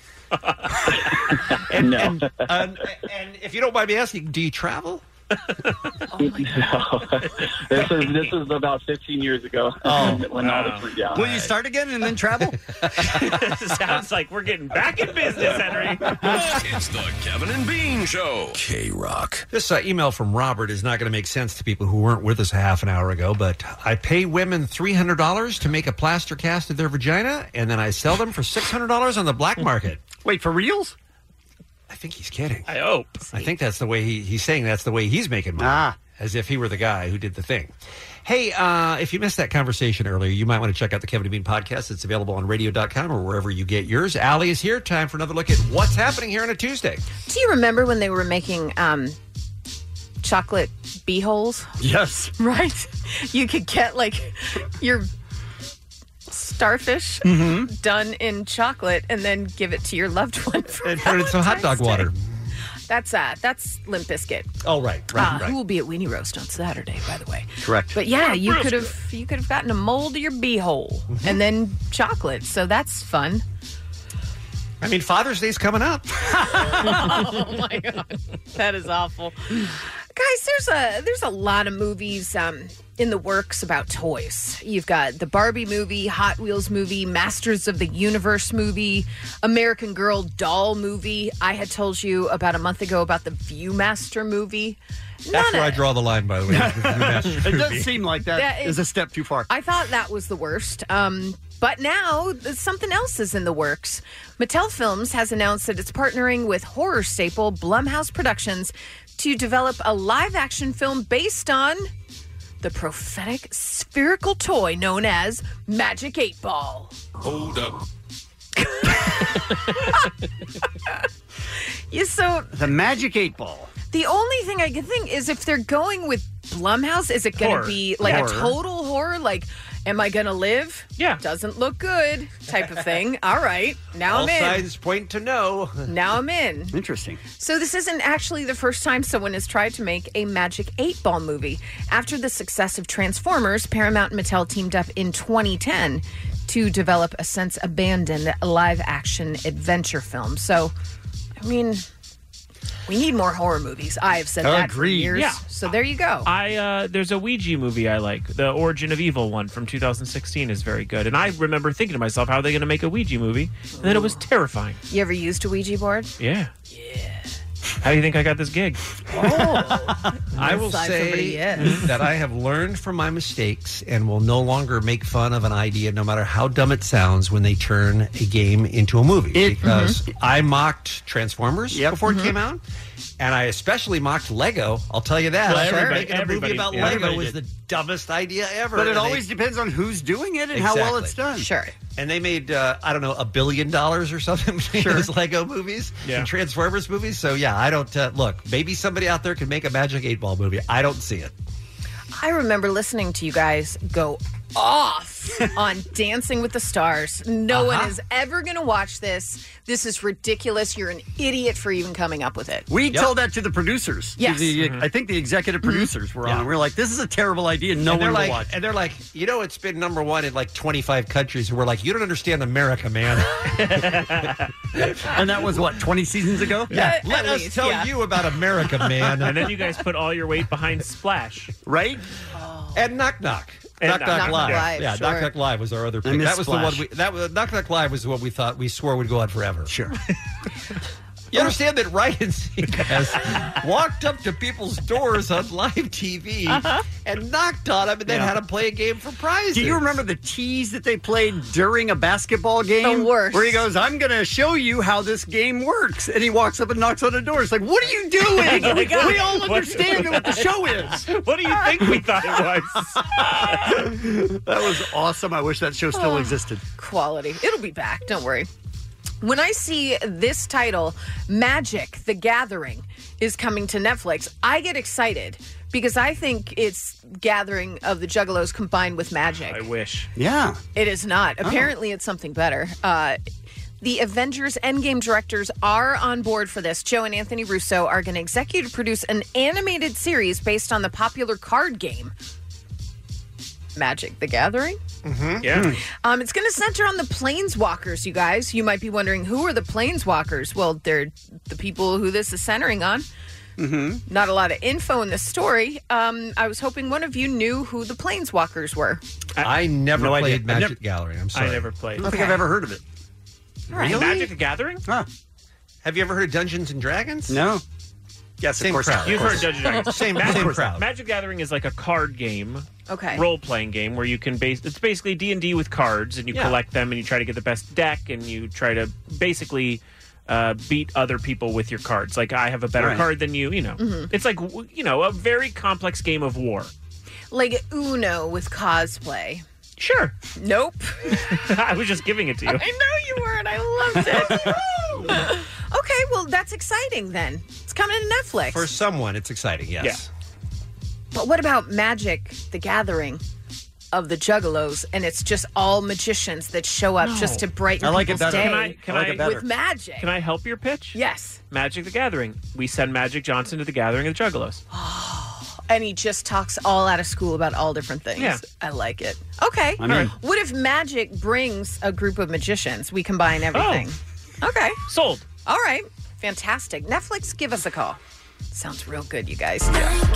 and, No. And, uh, and if you don't mind me asking, do you travel? No. this is this is about fifteen years ago. Oh, when all this went down. Will you start again and then travel? Sounds like we're getting back in business, Henry. It's the Kevin and Bean Show. K-Rock. This uh, email from Robert is not going to make sense to people who weren't with us a half an hour ago, but I pay women three hundred dollars to make a plaster cast of their vagina, and then I sell them for six hundred dollars on the black market. Wait, for reals? I think he's kidding. I hope. I think that's the way he, he's saying that's the way he's making money. Ah. As if he were the guy who did the thing. Hey, uh, if you missed that conversation earlier, you might want to check out the Kevin and Bean podcast. It's available on radio dot com or wherever you get yours. Allie is here. Time for another look at what's happening here on a Tuesday. Do you remember when they were making um, chocolate beeholes? Yes. Right? You could get like your starfish Mm-hmm. done in chocolate and then give it to your loved one for And put it in some hot dog water. That's uh, that's Limp Bizkit. Oh, right, right, uh, right. Who will be at Weenie Roast on Saturday, by the way. Correct. But yeah, you could have you could have gotten a mold of your beehole Mm-hmm. and then chocolate. So that's fun. I mean, Father's Day's coming up. Oh my god, that is awful, guys. There's a there's a lot of movies um, in the works about toys. You've got the Barbie movie, Hot Wheels movie, Masters of the Universe movie, American Girl doll movie. I had told you about a month ago about the Viewmaster movie. That's None where of- I draw the line, by the way. It does seem like that, That is, is- a step too far. I thought that was the worst. Um, but now something else is in the works. Mattel Films has announced that it's partnering with horror staple Blumhouse Productions to develop a live-action film based on the prophetic spherical toy known as Magic eight Ball. Hold up. Yeah, so The Magic eight Ball. the only thing I can think is if they're going with Blumhouse, is it going Horror. to be like Horror. a total horror? Like, am I going to live? Yeah. Doesn't look good type of thing. All right. Now All I'm in. signs point to no. Now I'm in. Interesting. So this isn't actually the first time someone has tried to make a Magic eight Ball movie. After the success of Transformers, Paramount and Mattel teamed up in twenty ten to develop a since abandoned live-action adventure film. So, I mean, we need more horror movies. I have said that for Agreed. years. Yeah. So there you go. I uh, there's a Ouija movie I like. The Origin of Evil one from two thousand sixteen is very good. And I remember thinking to myself, how are they going to make a Ouija movie? And then it was terrifying. You ever used a Ouija board? Yeah. Yeah. How do you think I got this gig? I will Aside from say yes. that I have learned from my mistakes and will no longer make fun of an idea, no matter how dumb it sounds, when they turn a game into a movie. It- because I mocked Transformers Yep. before it came out, and I especially mocked Lego. I'll tell you that. Well, I thought everybody- making a movie everybody- about yeah, Lego everybody was did. the dumbest idea ever. But it And they- always depends on who's doing it and how well it's done. Sure. And they made, uh, I don't know, a billion dollars or something between Sure. those Lego movies Yeah. and Transformers movies. So, yeah, I don't, uh, look, maybe somebody out there can make a Magic eight Ball movie. I don't see it. I remember listening to you guys go off on Dancing with the Stars. No one Uh-huh. is ever going to watch this. This is ridiculous. You're an idiot for even coming up with it. We Yep. told that to the producers. To Yes. the- I think the executive producers were on. Yeah. And we were like, this is a terrible idea. No and they're one like, will watch. And they're like, you know, it's been number one in like twenty-five countries. And we're like, you don't understand America, man. And that was, what, twenty seasons ago? yeah, At let us least, tell yeah. you about America, man. And then you guys put all your weight behind Splash. Right? And Knock Knock. And Knock Knock Knock, Knock Live. Live, yeah, sure. Knock Knock Live was our other I pick. miss That was the one Splash. we that was Knock Knock Live was the one we thought we swore would go on forever. Sure. You understand that Ryan Seacrest walked up to people's doors on live T V Uh-huh. and knocked on them and then Yeah. had them play a game for prizes. Do you remember the tease that they played during a basketball game? The worst. Where he goes, I'm going to show you how this game works. And he walks up and knocks on the door. It's like, what are you doing? Oh my God. We all understand what the show is. What do you think we thought it was? That was awesome. I wish that show still Oh. existed. Quality. It'll be back. Don't worry. When I see this title, Magic: The Gathering, is coming to Netflix, I get excited because I think it's Gathering of the Juggalos combined with magic. I wish. Yeah. It is not. Apparently, it's something better. Uh, the Avengers Endgame directors are on board for this. Joe and Anthony Russo are going to executive produce an animated series based on the popular card game, Magic: The Gathering. Mm-hmm. Yeah. Um, it's going to center on the Planeswalkers, you guys. You might be wondering, who are the Planeswalkers? Well, they're the people who this is centering on. Mm-hmm. Not a lot of info in the story. Um, I was hoping one of you knew who the Planeswalkers were. I, I never no played idea. Magic I never- Gathering. I'm sorry. I never played. I don't think I've ever heard of it. All right. Magic: The Gathering? Huh. Have you ever heard of Dungeons and Dragons? No. Yes, Same of course. crowd. You've of heard course. Dungeons and Dragons. Same, Magic, same crowd. Magic Gathering is like a card game. Okay. Role-playing game where you can base it's basically D and D with cards, and you Yeah. collect them and you try to get the best deck, and you try to basically uh, beat other people with your cards. Like, I have a better Right. card than you, you know. Mhm. It's like, w- you know, a very complex game of war. Like Uno with cosplay. Sure. Nope. I was just giving it to you. I know you were, and I loved it. Okay, well, that's exciting then. It's coming to Netflix. For someone, it's exciting, yes. Yeah. But what about Magic: The Gathering of the Juggalos, and it's just all magicians that show up No. just to brighten I like it people's better. day Can I, can I like I, it better. with magic? Can I help your pitch? Yes. Magic: The Gathering. We send Magic Johnson to the Gathering of the Juggalos. And he just talks all out of school about all different things. Yeah. I like it. Okay. I'm in. What if magic brings a group of magicians? We combine everything. Okay. Sold. All right. Fantastic. Netflix, give us a call. Sounds real good, you guys.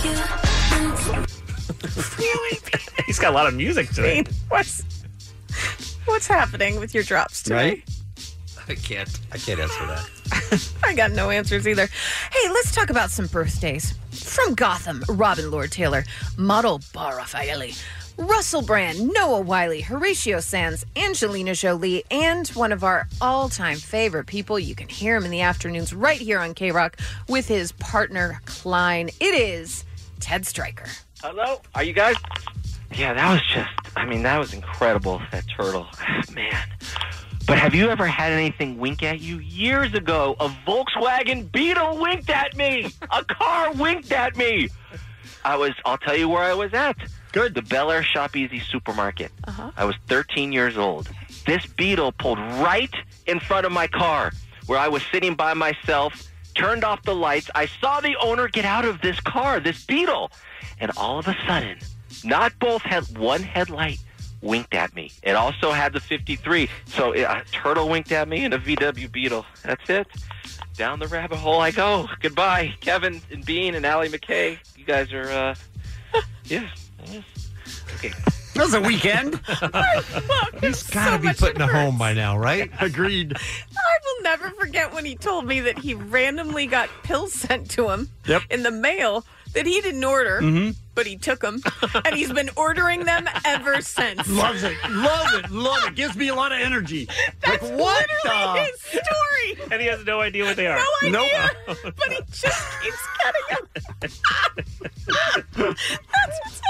He's got a lot of music today. What's what's happening with your drops today? Right? I can't. I can't answer that. I got no answers either. Hey, let's talk about some birthdays. From Gotham, Robin Lord Taylor, model Bar Raffaele, Russell Brand, Noah Wiley, Horatio Sands, Angelina Jolie, and one of our all-time favorite people. You can hear him in the afternoons right here on K-Rock with his partner, Klein. It is Ted Stryker. Hello? Are you guys? Yeah, that was just, I mean, that was incredible, that turtle. Man. But have you ever had anything wink at you? Years ago, a Volkswagen Beetle winked at me. A car winked at me. I was, I'll tell you where I was at. Good. The Bel Air Shop Easy supermarket. Uh-huh. I was thirteen years old. This Beetle pulled right in front of my car where I was sitting by myself, turned off the lights. I saw the owner get out of this car, this Beetle. And all of a sudden, not both had one headlight winked at me. It also had the fifty-three. So a turtle winked at me and a V W Beetle. That's it. Down the rabbit hole I go. Goodbye, Kevin and Bean and Allie McKay. You guys are, uh, yeah. yeah. Okay. That was a weekend. He's got to be putting a home by now, right? Agreed. I will never forget when he told me that he randomly got pills sent to him Yep. in the mail that he didn't order, Mhm. but he took them, and he's been ordering them ever since. Loves it. Love it. Love it. Gives me a lot of energy. That's like, what literally the? his story. And he has no idea what they are. No idea, Nope. but he just keeps getting them. That's what's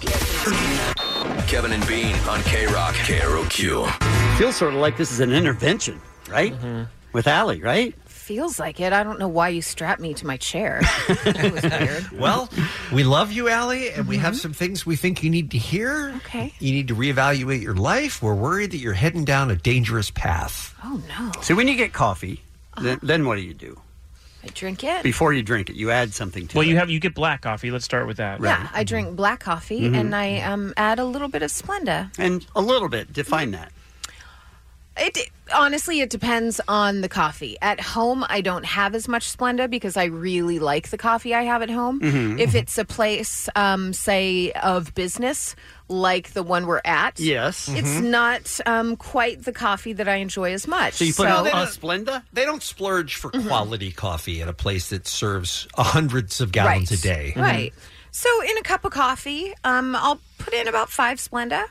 happening. Kevin and Bean on K-Rock, K R O Q. Feels sort of like this is an intervention, right? Mm-hmm. With Allie, right? Feels like it. I don't know why you strapped me to my chair. It was weird. Well, we love you, Allie, and we have some things we think you need to hear. Okay. You need to reevaluate your life. We're worried that you're heading down a dangerous path. Oh, no. So when you get coffee, then, then what do you do? I drink it. Before you drink it, you add something to Well, it. you have you get black coffee. Let's start with that. Yeah, I drink black coffee, Mhm. and I um, add a little bit of Splenda. And a little bit. Define that. It honestly, it depends on the coffee. At home, I don't have as much Splenda because I really like the coffee I have at home. Mhm. If it's a place, um, say, of business, like the one we're at, Yes. it's Mhm. not um, quite the coffee that I enjoy as much. So you put So- they don't- Splenda? They don't splurge for Mhm. quality coffee at a place that serves hundreds of gallons Right. a day. Right. So in a cup of coffee, um, I'll put in about five Splenda.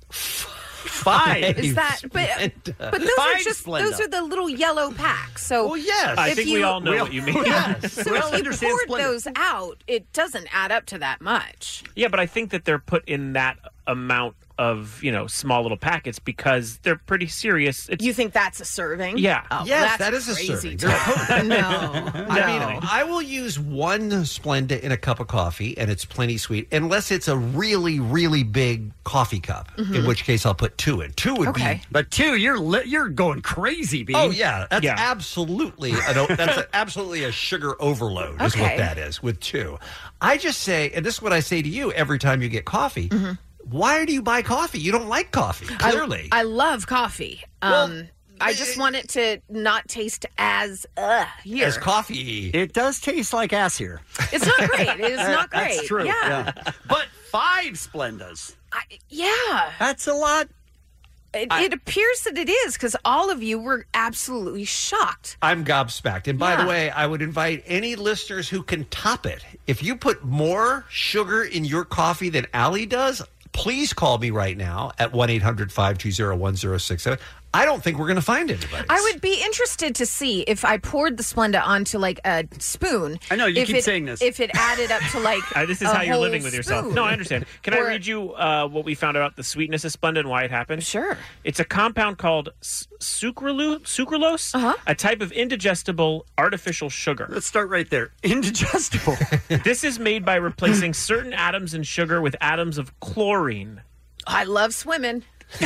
Five Is that? But but those Five are just Splenda. those are the little yellow packs. So Well, yes. I if think you, we all know what you mean. Yes. So We all if you understand poured Splenda. those out, it doesn't add up to that much. Yeah, but I think that they're put in that amount of, you know, small little packets because they're pretty serious. It's, You think that's a serving? Yeah. Oh, Yes, that's that is a crazy serving. talk. no. I no. mean, I will use one Splenda in a cup of coffee, and it's plenty sweet, unless it's a really, really big coffee cup. In Mhm. which case, I'll put two in. Two would Okay. be. But two, you're li- you're going crazy, B. Oh yeah, that's absolutely an, o- that's a, absolutely a sugar overload. Is what Okay. that is with two. I just say, and this is what I say to you every time you get coffee. Why do you buy coffee? You don't like coffee, I- clearly. I, love coffee. Um, I just want it to not taste as uh, here. As coffee. It does taste like ass here. It's not great. It is not great. That's true. Yeah. But five Splendas. Yeah. That's a lot. It, it appears that it is because all of you were absolutely shocked. I'm gobsmacked. And by Yeah. the way, I would invite any listeners who can top it. If you put more sugar in your coffee than Allie does, please call me right now at one eight hundred five two zero one zero six seven. I don't think we're going to find anybody. I would be interested to see if I poured the Splenda onto like a spoon. I know, you if keep it, saying this. If it added up to like Uh, this is a how you're whole living with yourself. spoon. No, I understand. Can I Or- read you uh, what we found about the sweetness of Splenda and why it happened? Sure. It's a compound called s- sucralu- sucralose, Uh-huh. a type of indigestible artificial sugar. Let's start right there. Indigestible. This is made by replacing certain atoms in sugar with atoms of chlorine. I love swimming.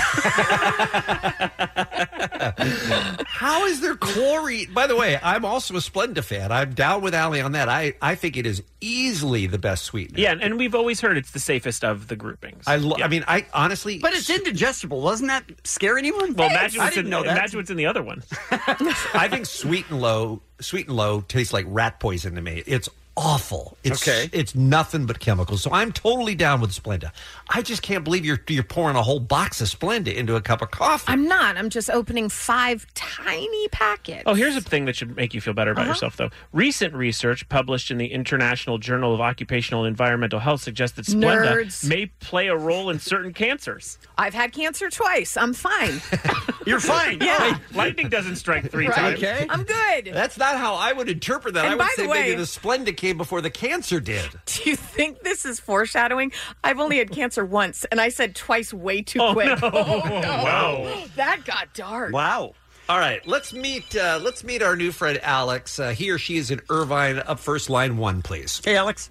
How is there chlorine? By the way, I'm also a Splenda fan. I'm down with Allie on that. I, I think it is easily the best sweetener. Yeah, and, and we've always heard it's the safest of the groupings. I, lo- I mean, I honestly. But it's indigestible. Doesn't that scare anyone? Well, imagine I what's, didn't in, know that. imagine what's in the other one. I think sweet and low, sweet and low tastes like rat poison to me. It's awful. It's, Okay. It's nothing but chemicals. So I'm totally down with Splenda. I just can't believe you're you're pouring a whole box of Splenda into a cup of coffee. I'm not. I'm just opening five tiny packets. Oh, here's a thing that should make you feel better about Uh-huh. yourself, though. Recent research published in the International Journal of Occupational and Environmental Health suggests that Splenda Nerds. may play a role in certain cancers. I've had cancer twice. I'm fine. You're fine. Yeah. Lightning doesn't strike three Right. times. I'm good. That's not how I would interpret that. And I would by say the way- maybe the Splenda came before the cancer did. Do you think this is foreshadowing? I've only had cancer once, and I said twice way too Oh, quick. no. Oh, Wow. That got dark. Wow. All right, let's meet uh, let's meet our new friend Alex. Uh, he or she is in Irvine. Up first, line one, please. Hey, Alex.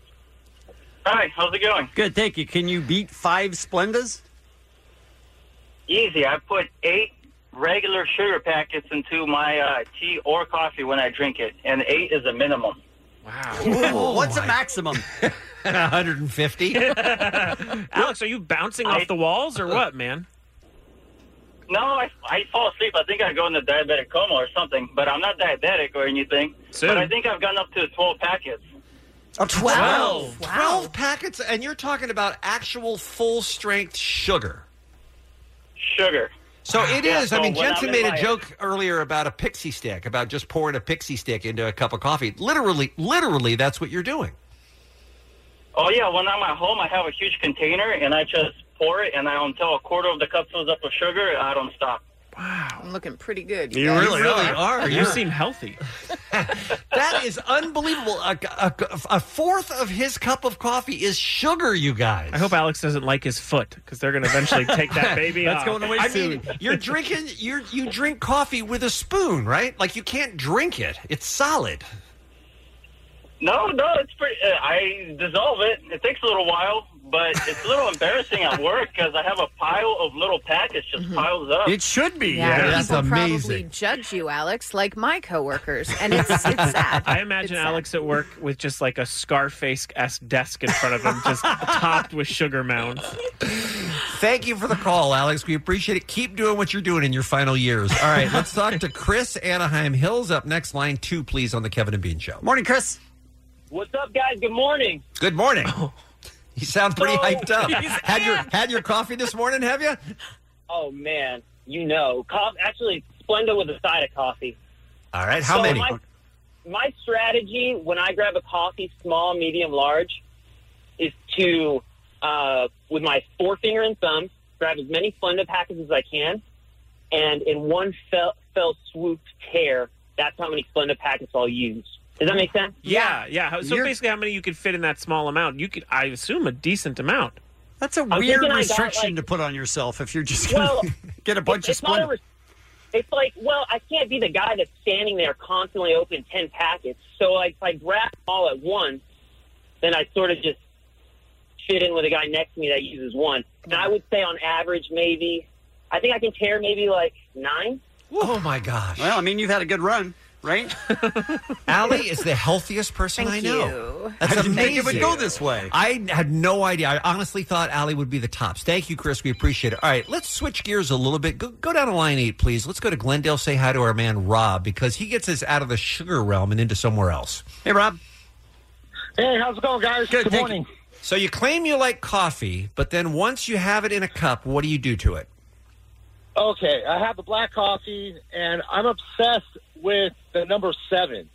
Hi, how's it going? Good, thank you. Can you beat five Splendas? Easy. I put eight regular sugar packets into my uh, tea or coffee when I drink it, and eight is a minimum. Wow. What's a maximum? one hundred fifty. Alex, are you bouncing I- off the walls or what, man? No, I, I fall asleep. I think I go into diabetic coma or something, but I'm not diabetic or anything. Soon. But I think I've gone up to twelve packets. twelve. twelve packets, and you're talking about actual full-strength sugar. Sugar. So it Yeah, is. I so mean, when Jensen I'm in made a my- joke earlier about a pixie stick, about just pouring a pixie stick into a cup of coffee. Literally, literally, that's what you're doing. Oh, yeah. When I'm at home, I have a huge container, and I just pour it, and I until a quarter of the cup fills up with sugar, I don't stop. I'm looking pretty good. You guys. really, really are. You You're- seem healthy. That is unbelievable. A, a, a fourth of his cup of coffee is sugar, you guys. I hope Alex doesn't like his foot because they're going to eventually take that baby off. I mean, you're drinking. You're you drink coffee with a spoon, right? Like you can't drink it. It's solid. No, no, it's pretty. Uh, I dissolve it. It takes a little while, but it's a little embarrassing at work because I have a pile of little packets just Mm-hmm. piles up. It should be. Yeah, people probably judge you, Alex, like my coworkers, and it's it's sad. I imagine Alex at work with just like a Scarface-esque desk in front of him, just topped with sugar mounds. Thank you for the call, Alex. We appreciate it. Keep doing what you're doing in your final years. All right, let's talk to Chris Anaheim Hills up next. Line two, please, on the Kevin and Bean Show. Morning, Chris. What's up, guys? Good morning. Good morning. You sound pretty So- hyped up. Had your had your coffee this morning, have you? Oh, man. You know. Co- actually, Splenda with a side of coffee. All right, how So many? My, my strategy when I grab a coffee, small, medium, large, is to, uh, with my forefinger and thumb, grab as many Splenda packets as I can, and in one fell, fell swoop tear, that's how many Splenda packets I'll use. Does that make sense? Yeah, yeah. How- So You're- basically, how many you could fit in that small amount? You could, I assume, a decent amount. That's a I'm weird thinking I got, restriction like- to put on yourself if you're just going to Well, get a bunch it's of not a Splenda. res- It's like, well, I can't be the guy that's standing there constantly opening ten packets. So like, if I grab them all at once, then I sort of just fit in with a guy next to me that uses one. And I would say on average, maybe, I think I can tear maybe like nine. Oh, my gosh. Well, I mean, you've had a good run, right? Allie is the healthiest person Thank I know. you. That's I didn't amazing. think it would go this way. I had no idea. I honestly thought Allie would be the tops. Thank you, Chris. We appreciate it. All right, let's switch gears a little bit. Go, go down to line eight, please. Let's go to Glendale. Say hi to our man, Rob, because he gets us out of the sugar realm and into somewhere else. Hey, Rob. Hey, how's it going, guys? Good, thank morning. you. So you claim you like coffee, but then once you have it in a cup, what do you do to it? Okay, I have the black coffee, and I'm obsessed with the number seven.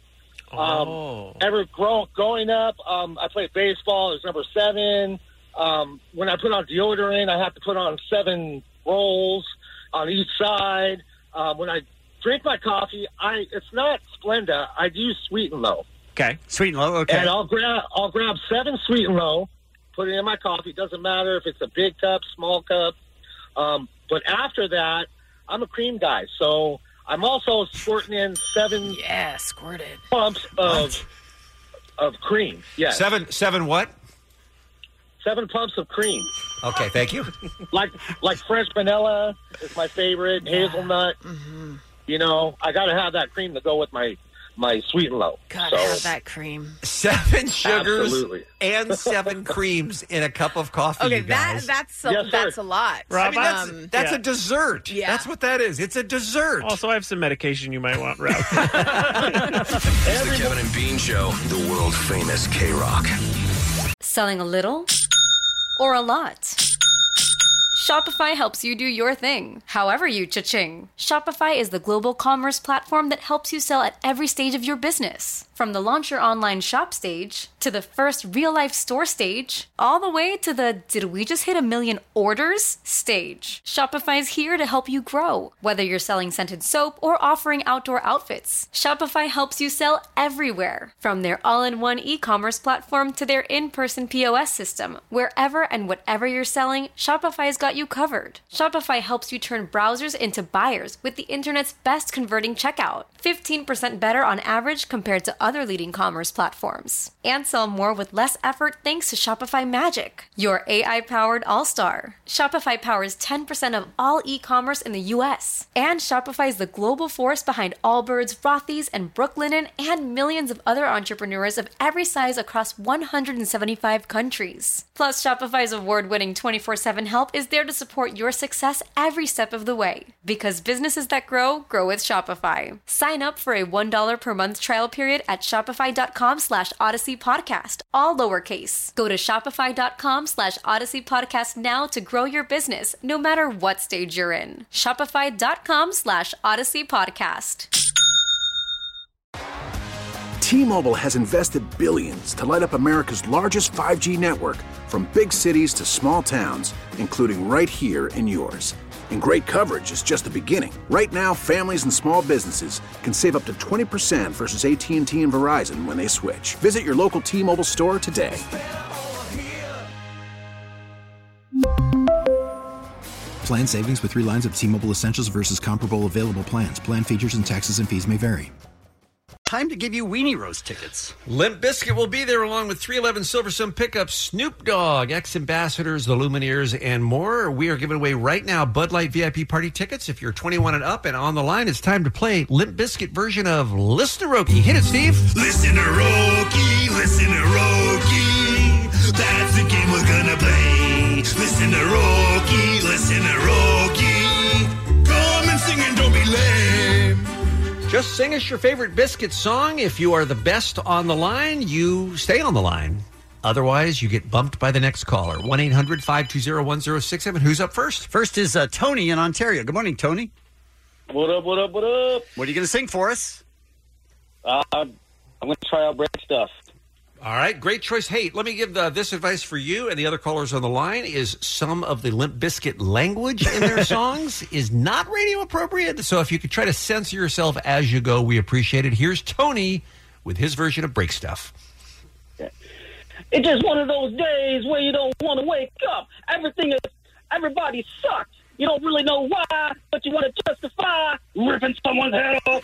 Oh. Um, ever grow, growing up, um, I played baseball. It was number seven. Um, when I put on deodorant, I have to put on seven rolls on each side. Um, when I drink my coffee, I it's not Splenda. I do sweet and low. Okay. Sweet and low, okay. And I'll grab I'll grab seven sweet and low, put it in my coffee. It doesn't matter if it's a big cup, small cup. Um, but after that, I'm a cream guy, so I'm also squirting in seven yeah, squirted pumps of of cream. Yes, Seven, seven what? seven pumps of cream. Okay, thank you. Like like French vanilla is my favorite. Hazelnut. Mm-hmm. You know, I got to have that cream to go with my my sweet and low. Gotta so, have that cream. Seven sugars Absolutely. and seven creams in a cup of coffee. Okay, you that guys. that's a, Yes, sir. that's a lot. I mean, that's, Um, that's yeah. a dessert. Yeah. That's what that is. It's a dessert. Also, I have some medication you might want, Rob. It's the Kevin and Bean Show, the world famous K Rock. Selling a little or a lot? Shopify helps you do your thing, however you cha-ching. Shopify is the global commerce platform that helps you sell at every stage of your business. From the launch your online shop stage, to the first real-life store stage, all the way to the did we just hit a million orders stage. Shopify's here to help you grow. Whether you're selling scented soap or offering outdoor outfits, Shopify helps you sell everywhere. From their all-in-one e-commerce platform to their in-person P O S system, wherever and whatever you're selling, Shopify's got you covered. Shopify helps you turn browsers into buyers with the internet's best converting checkout. fifteen percent better on average compared to other leading commerce platforms. And sell more with less effort thanks to Shopify Magic, your A I-powered all-star. Shopify powers ten percent of all e-commerce in the U S. And Shopify is the global force behind Allbirds, Rothy's, and Brooklinen, and millions of other entrepreneurs of every size across one hundred seventy-five countries. Plus, Shopify's award-winning twenty-four seven help is there to support your success every step of the way. Because businesses that grow, grow with Shopify. Sign up for a one dollar per month trial period at shopify.com slash odyssey podcast, all lowercase. Go to shopify.com slash odyssey podcast now to grow your business, no matter what stage you're in. Shopify.com slash odyssey podcast. T-Mobile has invested billions to light up America's largest five G network, from big cities to small towns, including right here in yours. And great coverage is just the beginning. Right now, families and small businesses can save up to twenty percent versus A T and T and Verizon when they switch. Visit your local T-Mobile store today. Plan savings with three lines of T-Mobile Essentials versus comparable available plans. Plan features and taxes and fees may vary. time to give you Weenie Roast tickets. Limp Bizkit will be there along with three eleven Silverstone pickups, Snoop Dogg, ex-ambassadors, the Lumineers, and more. We are giving away right now Bud Light V I P party tickets. If you're twenty-one and up and on the line, it's time to play Limp Bizkit version of Listen to Roki. Hit it, Steve. Listen to Roki, listen to Roki. That's the game we're gonna play. Listen to Roki, listen to Roki. Come and sing and don't be lame. Just sing us your favorite Bizkit song. If you are the best on the line, you stay on the line. Otherwise, you get bumped by the next caller. one eight hundred five two zero one zero six seven. Who's up first? First is uh, Tony in Ontario. Good morning, Tony. What up, what up, what up? What are you going to sing for us? Uh, I'm going to try out Break Stuff. All right, great choice. Hey, let me give the, this advice for you and the other callers on the line is some of the Limp Bizkit language in their songs is not radio appropriate. So if you could try to censor yourself as you go, we appreciate it. Here's Tony with his version of Break Stuff. It's just one of those days where you don't want to wake up. Everything is, everybody sucks. You don't really know why, but you want to justify ripping someone's head off.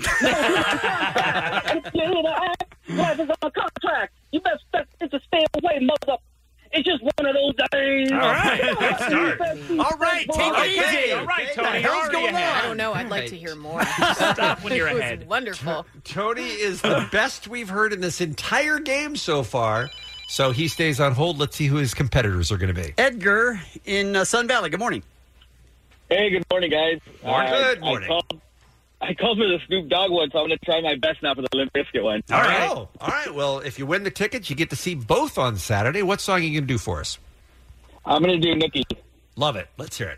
If you're here to act, life is on a contract. You best to stay away, mother. It's just one of those days. All right, good start. All right, take it easy. All right, Tony, What the you're hell's already going ahead. I don't know. I'd like to hear more. Stop when you're It was ahead. wonderful. Tony is the best we've heard in this entire game so far. So he stays on hold. Let's see who his competitors are going to be. Edgar in uh, Sun Valley. Good morning. Hey, good morning, guys. Morning. Uh, Good I morning. called, I called for the Snoop Dogg one, so I'm going to try my best now for the Limp Bizkit one. All right. Oh, all right. Well, if you win the tickets, you get to see both on Saturday. What song are you going to do for us? I'm going to do Nikki. Love it. Let's hear it.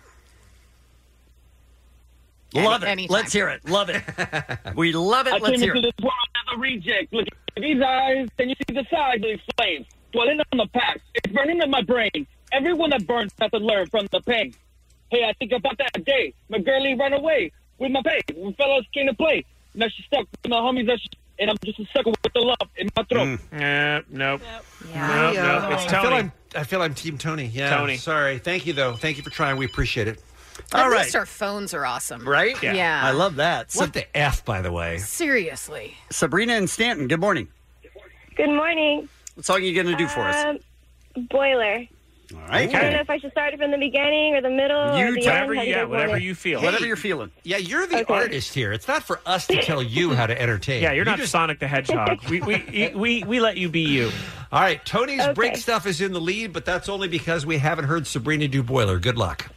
Love it. anytime. Let's hear it. Love it. We love it. I Let's came hear into it. this world as a reject. Look at these eyes, and you see the size of these flames. Dwelling on the past. It's burning in my brain. Everyone that burns has to learn from the pain. Hey, I think about that day. My girlie ran away with my pay. When fellas came to play. Now she's stuck with my homies, that she, and I'm just a sucker with the love in my throat. Uh, nope. Yeah. Nope, Yeah. nope. It's I feel, Tony. I'm, I feel I'm Team Tony. Yeah. Tony. Sorry. Thank you, though. Thank you for trying. We appreciate it. At All right. least our phones are awesome. Right? Yeah. Yeah. I love that. What the F, by the way? Seriously. Sabrina and Stanton, good morning. Good morning. What song are you going to do for us? Um, Boiler. All right. I don't know if I should start it from the beginning or the middle or You the tell- end. How do you guys want it? feel. Whatever you're feeling. Yeah, you're the Okay. artist here. It's not for us to tell you how to entertain. Yeah, you're You not just- Sonic the Hedgehog. we, we, we, we let you be you. All right, Tony's Okay. break stuff is in the lead, but that's only because we haven't heard Sabrina do Boiler. Good luck.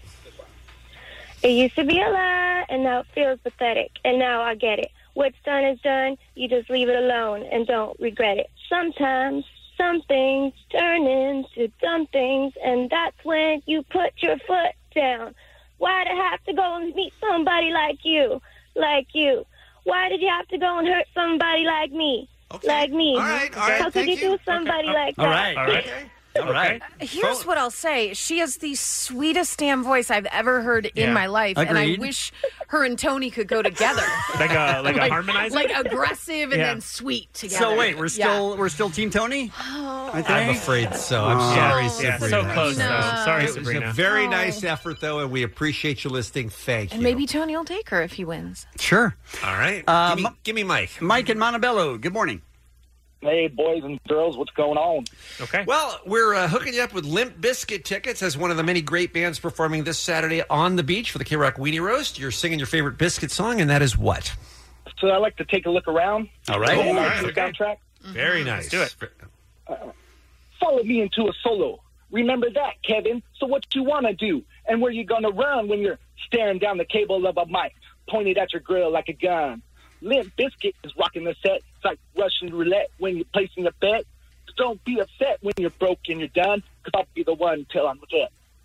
It used to be a lie, and now it feels pathetic. And now I get it. What's done is done. You just leave it alone and don't regret it. Sometimes some things turn into dumb things, and that's when you put your foot down. Why'd I have to go and meet somebody like you? Like you. Why did you have to go and hurt somebody like me? Like me. All right, all right, How could thank you, you. do somebody Okay. like All that? right. All right. All right. Here's what I'll say. She has the sweetest damn voice I've ever heard in Yeah. my life. And I Agreed. wish her and Tony could go together. Like a like, a harmonizer. Like aggressive and Yeah. then sweet together. So wait, we're still Yeah. we're still Team Tony? I think. I'm afraid so. I'm Oh. sorry, yeah, Sabrina. so close though. Sabrina. Sorry, It was Sabrina. a very Oh. nice effort, though, and we appreciate you listening. Thank you. And maybe Tony will take her if he wins. Sure. All right. Um, give, me, give me Mike. Mike in Montebello. Good morning. Hey, boys and girls, what's going on? Okay. Well, we're uh, hooking you up with Limp Bizkit tickets as one of the many great bands performing this Saturday on the beach for the K-Rock Weenie Roast. You're singing your favorite Bizkit song, and that is what? So I like to take a look around. All right. Oh, All my right, okay. soundtrack. Very nice. Let's do Uh, follow me into a solo. Remember that, Kevin. So what you want to do? And where you going to run when you're staring down the cable of a mic, pointed at your grill like a gun? Limp Bizkit is rocking the set. It's like Russian roulette when you're placing a bet. So don't be upset when you're broke and you're done, because I'll be the one till I'm dead.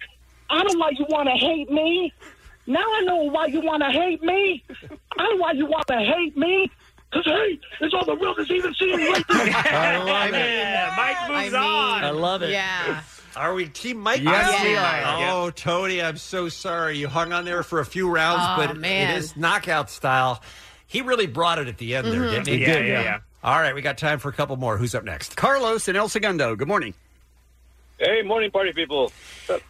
I know why you want to hate me. Now I know why you want to hate me. I know why you want to hate me. Because hate is all the world is even seeing right now. I love it. Yeah, Mike moves I mean, on. I love it. Yeah. Are we Team Mike? Yes, we are. Oh, Tony, I'm so sorry. You hung on there for a few rounds, Oh, but man. it is knockout style. He really brought it at the end there, didn't he? Yeah, yeah, yeah. All right, we got time for a couple more. Who's up next? Carlos in El Segundo. Good morning. Hey, morning party people.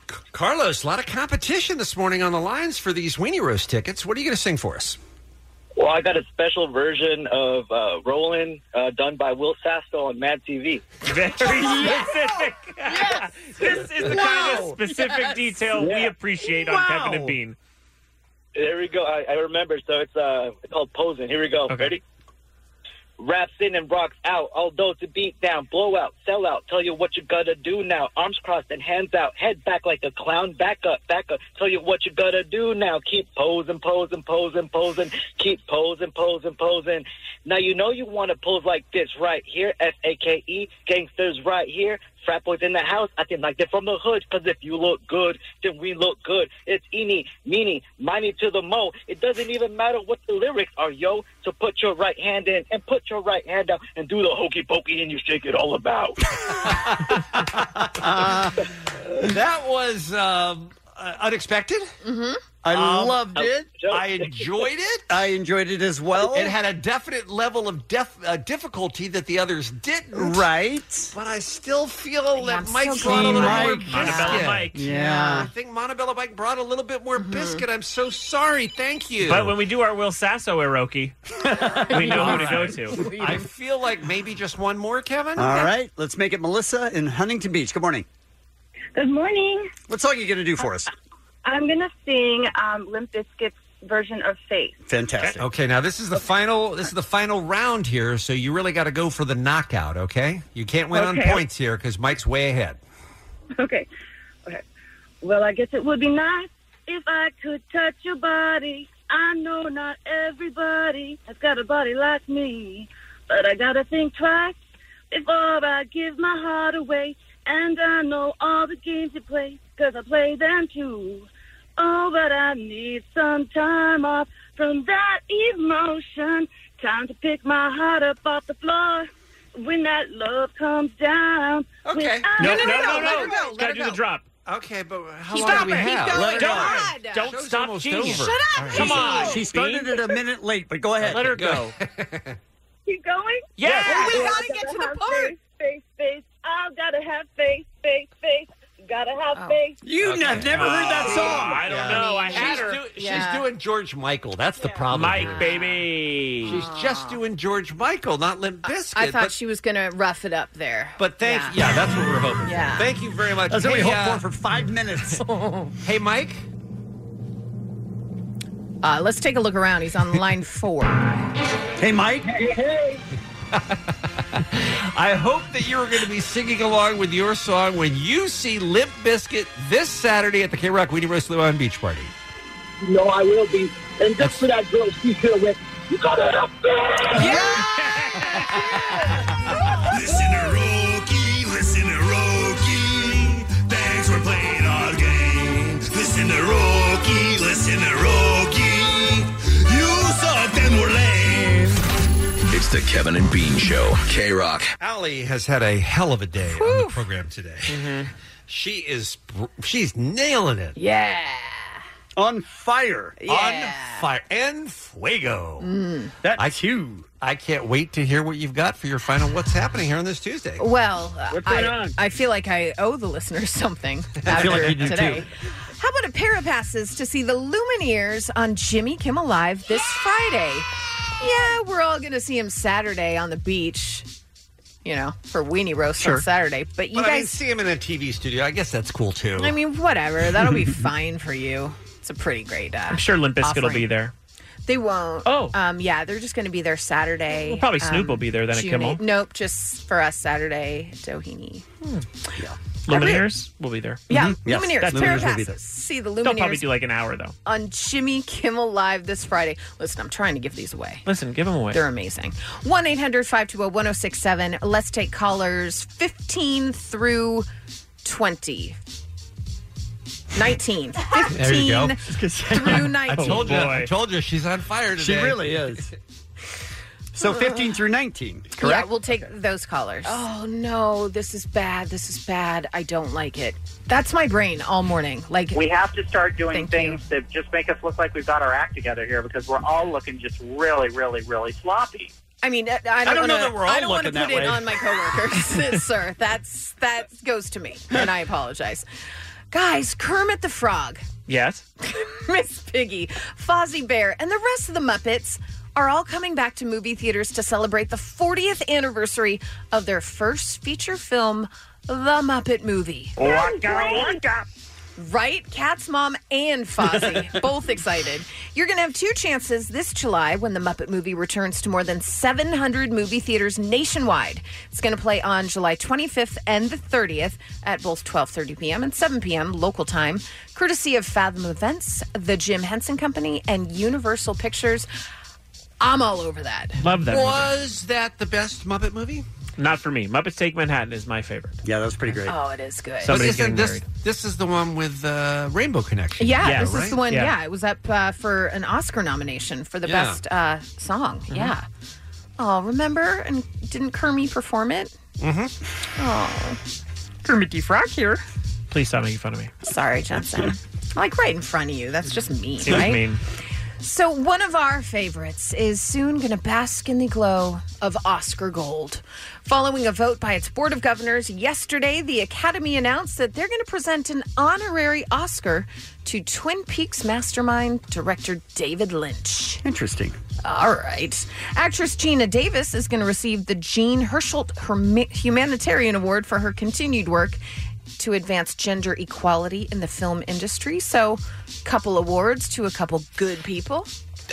Carlos, a lot of competition this morning on the lines for these Weenie Roast tickets. What are you going to sing for us? Well, I got a special version of uh, Rollin' uh, done by Will Sasso on Mad T V. Very specific. Yes. This is the Wow. kind of specific Yes. detail we Yeah. appreciate on Wow. Kevin and Bean. There we go. I, I remember. So it's uh, it's called Posing. Here we go. Ready? Raps in and rocks out. Although to beat down, blow out, sell out. Tell you what you gotta do now. Arms crossed and hands out. Head back like a clown. Back up, back up. Tell you what you gotta do now. Keep posing, posing, posing, posing. Keep posing, posing, posing. Now you know you want to pose like this right here. F A K E. Gangsters right here. Frat boys in the house, I think like they're from the hood. Cause if you look good, then we look good. It's eeny, meeny, miny to the mo. It doesn't even matter what the lyrics are, yo. So put your right hand in and put your right hand out and do the hokey pokey and you shake it all about. That was um, uh, unexpected. Mm-hmm. I Um, loved it. I enjoyed it. I enjoyed it as well. It had a definite level of def- uh, difficulty that the others didn't. Right. But I still feel Yeah, that I'm Mike so brought a little glad more Mike. biscuit. Montebello Mike. Yeah. I think Montebello Mike brought a little bit more biscuit. I'm so sorry. Thank you. But when we do our Will Sasso karaoke, we know who to go to. I feel like maybe just one more, Kevin. All right, let's make it Melissa in Huntington Beach. Good morning. Good morning. What song are you going to do for us? I'm going to sing um, Limp Bizkit's version of Faith. Fantastic. Okay, now this is the final. This is the final round here, so you really got to go for the knockout. Okay, you can't win on Okay. points here because Mike's way ahead. Okay. Okay. Well, I guess it would be nice if I could touch your body. I know not everybody has got a body like me, but I gotta think twice before I give my heart away. And I know all the games you play, 'cause I play them too. Oh, but I need some time off from that emotion. Time to pick my heart up off the floor when that love comes down. Okay. When I- No, no, no, no. no. Gotta do the drop. Okay, but how Keep long stop do we it. Keep have? going. Let it Don't- go. don't Show's stop almost genius. over. Shut up, All right. Come on. She started it a minute late, but go ahead. Let her go. Keep going? Yes. Yeah, we I gotta get to the have part. Faith, faith, faith. I've gotta have faith, faith, faith. Gotta have Oh. faith. You Okay. have never heard that Oh, song. I don't Yeah. know. I had She's, her. do- Yeah. she's doing George Michael. That's the problem. Mike, here. baby. She's just doing George Michael, not Limp Bizkit. I thought but, she was going to rough it up there. but thank Yeah. yeah. that's what we're hoping Yeah. for. Thank you very much. That's what we Hey, hoped uh, for for five minutes. Hey, Mike. Uh, let's take a look around. He's on line four. Hey, Mike. Hey, hey. I hope that you are going to be singing along with your song when you see Limp Bizkit this Saturday at the K-Rock Weenie Roast Lewin Beach Party. You know I will be. And just for that girl, she could have went, you gotta have Listen to Roki, listen to Roki. Thanks for playing our game. Listen to Roki, listen to Roki. You sucked and were lame. It's the Kevin and Bean Show. K-Rock. Allie has had a hell of a day on the program today. She is she's nailing it. Yeah. On fire. Yeah. On fire. En fuego. That I, too. I can't wait to hear what you've got for your final What's Happening here on this Tuesday. Well, uh, What's going I, on? I feel like I owe the listeners something I feel like after you do, today. too. How about a pair of passes to see the Lumineers on Jimmy Kimmel Live this Friday? Yeah, we're all going to see him Saturday on the beach, you know, for Weenie Roast Sure. on Saturday. But you But I mean, guys, see him in a T V studio. I guess that's cool too. I mean, whatever. That'll be fine for you. It's a pretty great. Uh, I'm sure Limp Bizkit will offering. be there. They won't. Oh. Um, yeah, they're just going to be there Saturday. Well, probably Snoop um, will be there then at June Kimmel. eighth. Nope, just for us Saturday at Doheny. Lumineers will be there. Yeah, Mm-hmm. Yes, Lumineers. that's- Pair of Lumineers will be passes. See the They'll probably Lumineers do like an hour though. on Jimmy Kimmel Live this Friday. Listen, I'm trying to give these away. Listen, give them away. They're amazing. one eight hundred five two zero one zero six seven. Let's take callers fifteen through twenty. nineteen. There you go. fifteen through nineteen. I told you. boy. I told you she's on fire today. She really is. So fifteen through nineteen, Yeah, correct? we'll take those callers. Oh, no. This is bad. This is bad. I don't like it. That's my brain all morning. Like, We have to start doing Thank things that just make us look like we've got our act together here because we're all looking just really, really, really sloppy. I mean, I I don't, don't know wanna, that we're all I don't wanna looking put that it way. on my coworkers, sir. That's that goes to me, and I apologize. Guys, Kermit the Frog, Yes. Miss Piggy, Fozzie Bear, and the rest of the Muppets are all coming back to movie theaters to celebrate the fortieth anniversary of their first feature film, The Muppet Movie. Waka, waka. Right? Cat's mom and Fozzie, both excited. You're going to have two chances this July when the Muppet Movie returns to more than seven hundred movie theaters nationwide. It's going to play on July twenty-fifth and the thirtieth at both twelve thirty p.m. and seven p.m. local time, courtesy of Fathom Events, the Jim Henson Company, and Universal Pictures. I'm all over that. Love that movie. Was that the best Muppet movie? Not for me. Muppets Take Manhattan is my favorite. Yeah, that was pretty great. Oh, it is good. Somebody's getting this, married. this is the one with uh, Rainbow Connection. Yeah, yeah this right? is the one. Yeah, Yeah. it was up uh, for an Oscar nomination for the Yeah. best uh, song. Yeah. Oh, remember? And didn't Kermit perform it? Mm-hmm. Oh, Kermit the Frog here. Please stop making fun of me. Sorry, Jensen. Like right in front of you. That's just mean, It was right? mean. So one of our favorites is soon going to bask in the glow of Oscar gold. Following a vote by its Board of Governors yesterday, the Academy announced that they're going to present an honorary Oscar to Twin Peaks mastermind director David Lynch. Interesting. All right. Actress Gina Davis is going to receive the Jean Herschel Herma- Humanitarian Award for her continued work to advance gender equality in the film industry. So, couple awards to a couple good people.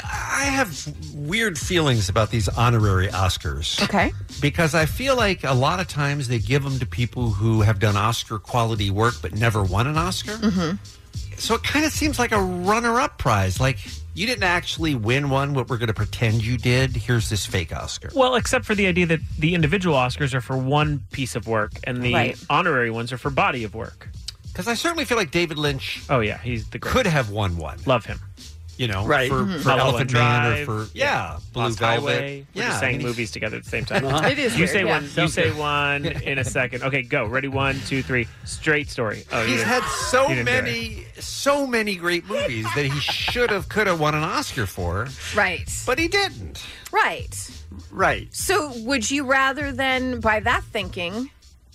I have weird feelings about these honorary Oscars. Okay. Because I feel like a lot of times they give them to people who have done Oscar quality work but never won an Oscar. Mm-hmm. So it kind of seems like a runner-up prize. Like, you didn't actually win one, but we're going to pretend you did. Here's this fake Oscar. Well, except for the idea that the individual Oscars are for one piece of work and the Right. honorary ones are for body of work. Because I certainly feel like David Lynch Oh, yeah. He's the great. could have won one. Love him. You know, Right. for, Mhm. for Mulholland Elephant Man Drive. or for, yeah, Blue Lost Velvet. Highway. We're Yeah, just I saying mean, he's- movies together at the same time. Uh-huh. It is You weird, say yeah. one. You Sounds say good. one in a second. Okay, go. Ready? One, two, three. Straight story. Oh, you He's didn't- had so you didn't do it. many, so many great movies that he should have, could have won an Oscar for, Right. but he didn't. Right. Right. So, would you rather then, by that thinking,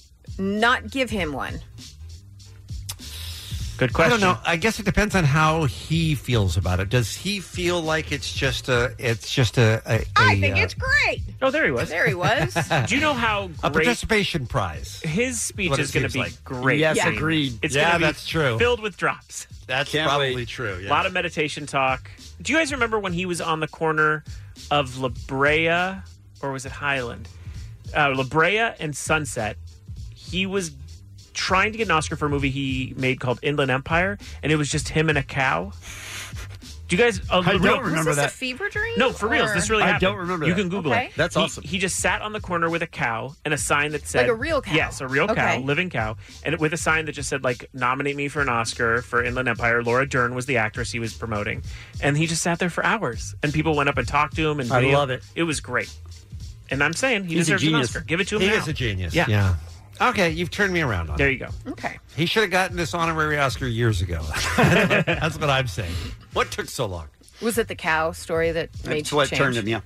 not give him one? Good I question. don't know. I guess it depends on how he feels about it. Does he feel like it's just a, it's just a, a I a, think uh, it's great. Oh, there he was. There he was. Do you know how a great participation prize? his speech What it is going to seems be? like. Great. Yes, Yeah. agreed. It's Yeah, gonna be that's true. Filled with drops. That's Can't probably wait. true. A Yeah. lot of meditation talk. Do you guys remember when he was on the corner of La Brea, or was it Highland? Uh, La Brea and Sunset. He was trying to get an Oscar for a movie he made called Inland Empire, and it was just him and a cow. Do you guys? Uh, I real- don't remember Was this that. a fever dream? No, for real. Or- This really I happened. don't remember You that. can Google Okay. it. That's He- awesome. He just sat on the corner with a cow and a sign that said, Like a real cow? Yes, a real cow, Okay. living cow, and with a sign that just said, like, nominate me for an Oscar for Inland Empire. Laura Dern was the actress he was promoting, and he just sat there for hours, and people went up and talked to him. And I video- love it. It was great, and I'm saying he He's a deserves an genius. Oscar. Give it to him. He now. is a genius. Yeah. Yeah. Okay, you've turned me around on There it. you go. Okay. He should have gotten this honorary Oscar years ago. That's what I'm saying. What took so long? Was it the cow story that made That's you what change? turned him, yeah.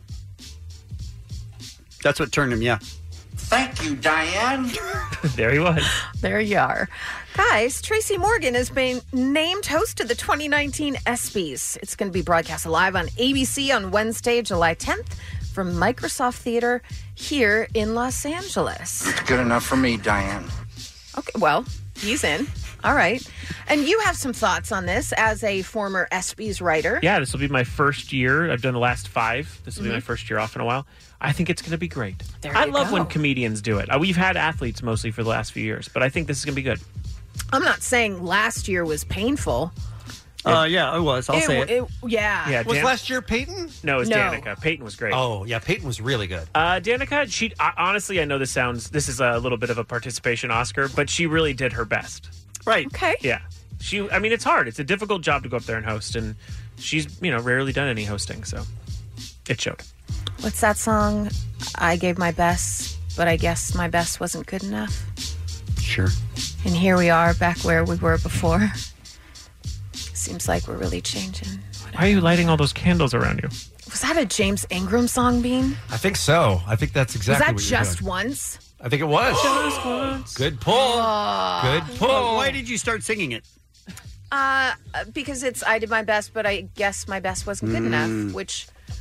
That's what turned him, yeah. Thank you, Diane. There he was. There you are. Guys, Tracy Morgan has been named host of the twenty nineteen ESPYs. It's going to be broadcast live on A B C on Wednesday, July tenth from Microsoft Theater here in Los Angeles. It's good enough for me, Diane. Okay, well, he's in. All right. And you have some thoughts on this as a former ESPYs writer. Yeah, this will be my first year. I've done the last five. This will be Mhm. my first year off in a while. I think it's going to be great. There I you love go. when comedians do it. Uh, We've had athletes mostly for the last few years, but I think this is going to be good. I'm not saying last year was painful. Uh, yeah, it was. I'll say it. yeah. Yeah, Was Dan- last year Peyton? No, it was No. Danica. Peyton was great. Oh, yeah, Peyton was really good. Uh, Danica, she I, honestly, I know this sounds, this is a little bit of a participation Oscar, but she really did her best. Right. Okay. Yeah. She, I mean, it's hard. It's a difficult job to go up there and host, and she's, you know, rarely done any hosting, so it showed. What's that song? I gave my best, but I guess my best wasn't good enough. Sure. And here we are back where we were before. Seems like we're really changing. Why are you lighting all those candles around you? Was that a James Ingram song, Bean? I think so. I think that's exactly was that what you're just doing. once? I think it was. Just once. Good pull. Oh. Good pull. Well, why did you start singing it? Uh, because it's I did my best, but I guess my best wasn't good Mm. enough, which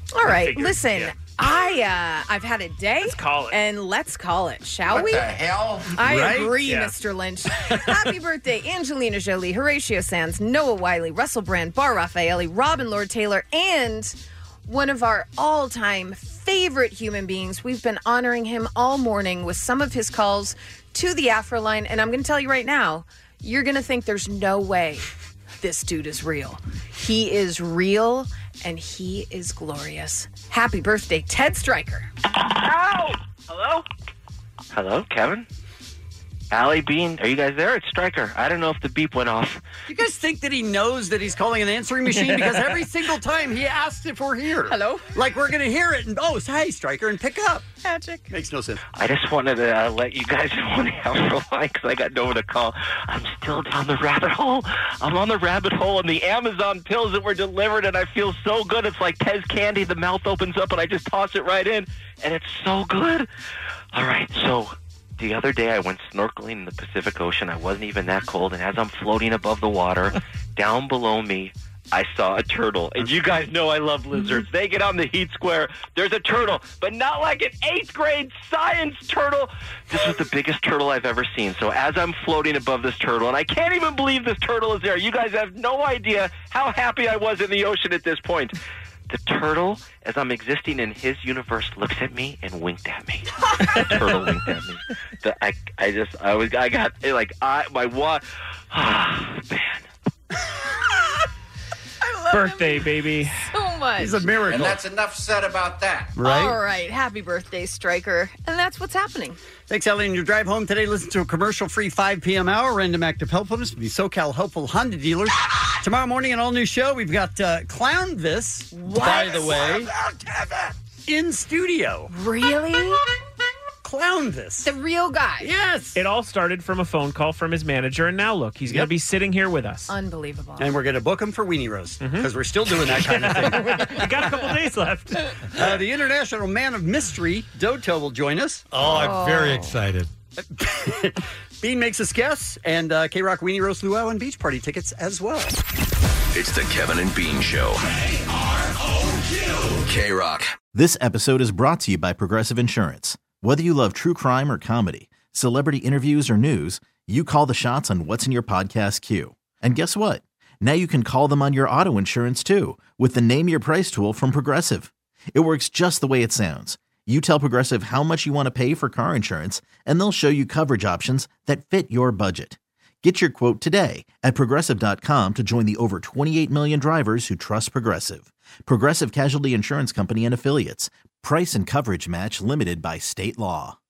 All I right, figured, listen. yeah. I uh, I've had a day. Let's call it, and let's call it, shall What we? the hell? I Right? agree, Yeah. Mister Lynch. Happy birthday, Angelina Jolie, Horatio Sands, Noah Wiley, Russell Brand, Bar Raffaelli, Robin Lord Taylor, and one of our all-time favorite human beings. We've been honoring him all morning with some of his calls to the Afro line, and I'm going to tell you right now, you're going to think there's no way this dude is real. He is real, and he is glorious. Happy birthday, Ted Stryker. Ow! Hello? Hello, Kevin? Allie Bean, are you guys there? It's Stryker. I don't know if the beep went off. You guys think that he knows that he's calling an answering machine? Because every single time he asks if we're here. Hello? Like we're going to hear it and, oh, hey, Stryker, and pick up. Magic. Makes no sense. I just wanted to uh, let you guys know on the Afro line because I got no one to call. I'm still down the rabbit hole. I'm on the rabbit hole and the Amazon pills that were delivered, and I feel so good. It's like Pez candy. The mouth opens up and I just toss it right in, and it's so good. All right, so the other day I went snorkeling in the Pacific Ocean. I wasn't even that cold, and as I'm floating above the water, down below me, I saw a turtle. And you guys know I love lizards. They get on the heat square. There's a turtle, but not like an eighth grade science turtle. This was the biggest turtle I've ever seen. So as I'm floating above this turtle, and I can't even believe this turtle is there. You guys have no idea how happy I was in the ocean at this point. The turtle, as I'm existing in his universe, looks at me and winked at me. The turtle winked at me. The, I, I just, I was, I got like, I, my what? Ah, man. Birthday, baby. So much. He's a miracle. And that's enough said about that. Right? All right. Happy birthday, Stryker. And that's what's happening. Thanks, Ellie. In your drive home today, listen to a commercial-free five p.m. hour. Random act of helpfulness with the SoCal Helpful Honda dealers. Tomorrow morning, an all-new show. We've got uh, Clown This, by the way, in studio. Really? Clown This. The real guy. Yes. It all started from a phone call from his manager, and now look, he's going to Yep. be sitting here with us. Unbelievable. And we're going to book him for Weenie Roast because we're still doing that kind of thing. We got a couple days left. Uh, the international man of mystery, Doto, will join us. Oh, I'm very excited. Bean makes us guess, and uh, K-Rock Weenie Roast Luau and Beach Party tickets as well. It's the Kevin and Bean Show. K-Rock. This episode is brought to you by Progressive Insurance. Whether you love true crime or comedy, celebrity interviews or news, you call the shots on what's in your podcast queue. And guess what? Now you can call them on your auto insurance too with the Name Your Price tool from Progressive. It works just the way it sounds. You tell Progressive how much you want to pay for car insurance, and they'll show you coverage options that fit your budget. Get your quote today at Progressive dot com to join the over twenty-eight million drivers who trust Progressive. Progressive Casualty Insurance Company and Affiliates. Price and coverage match limited by state law.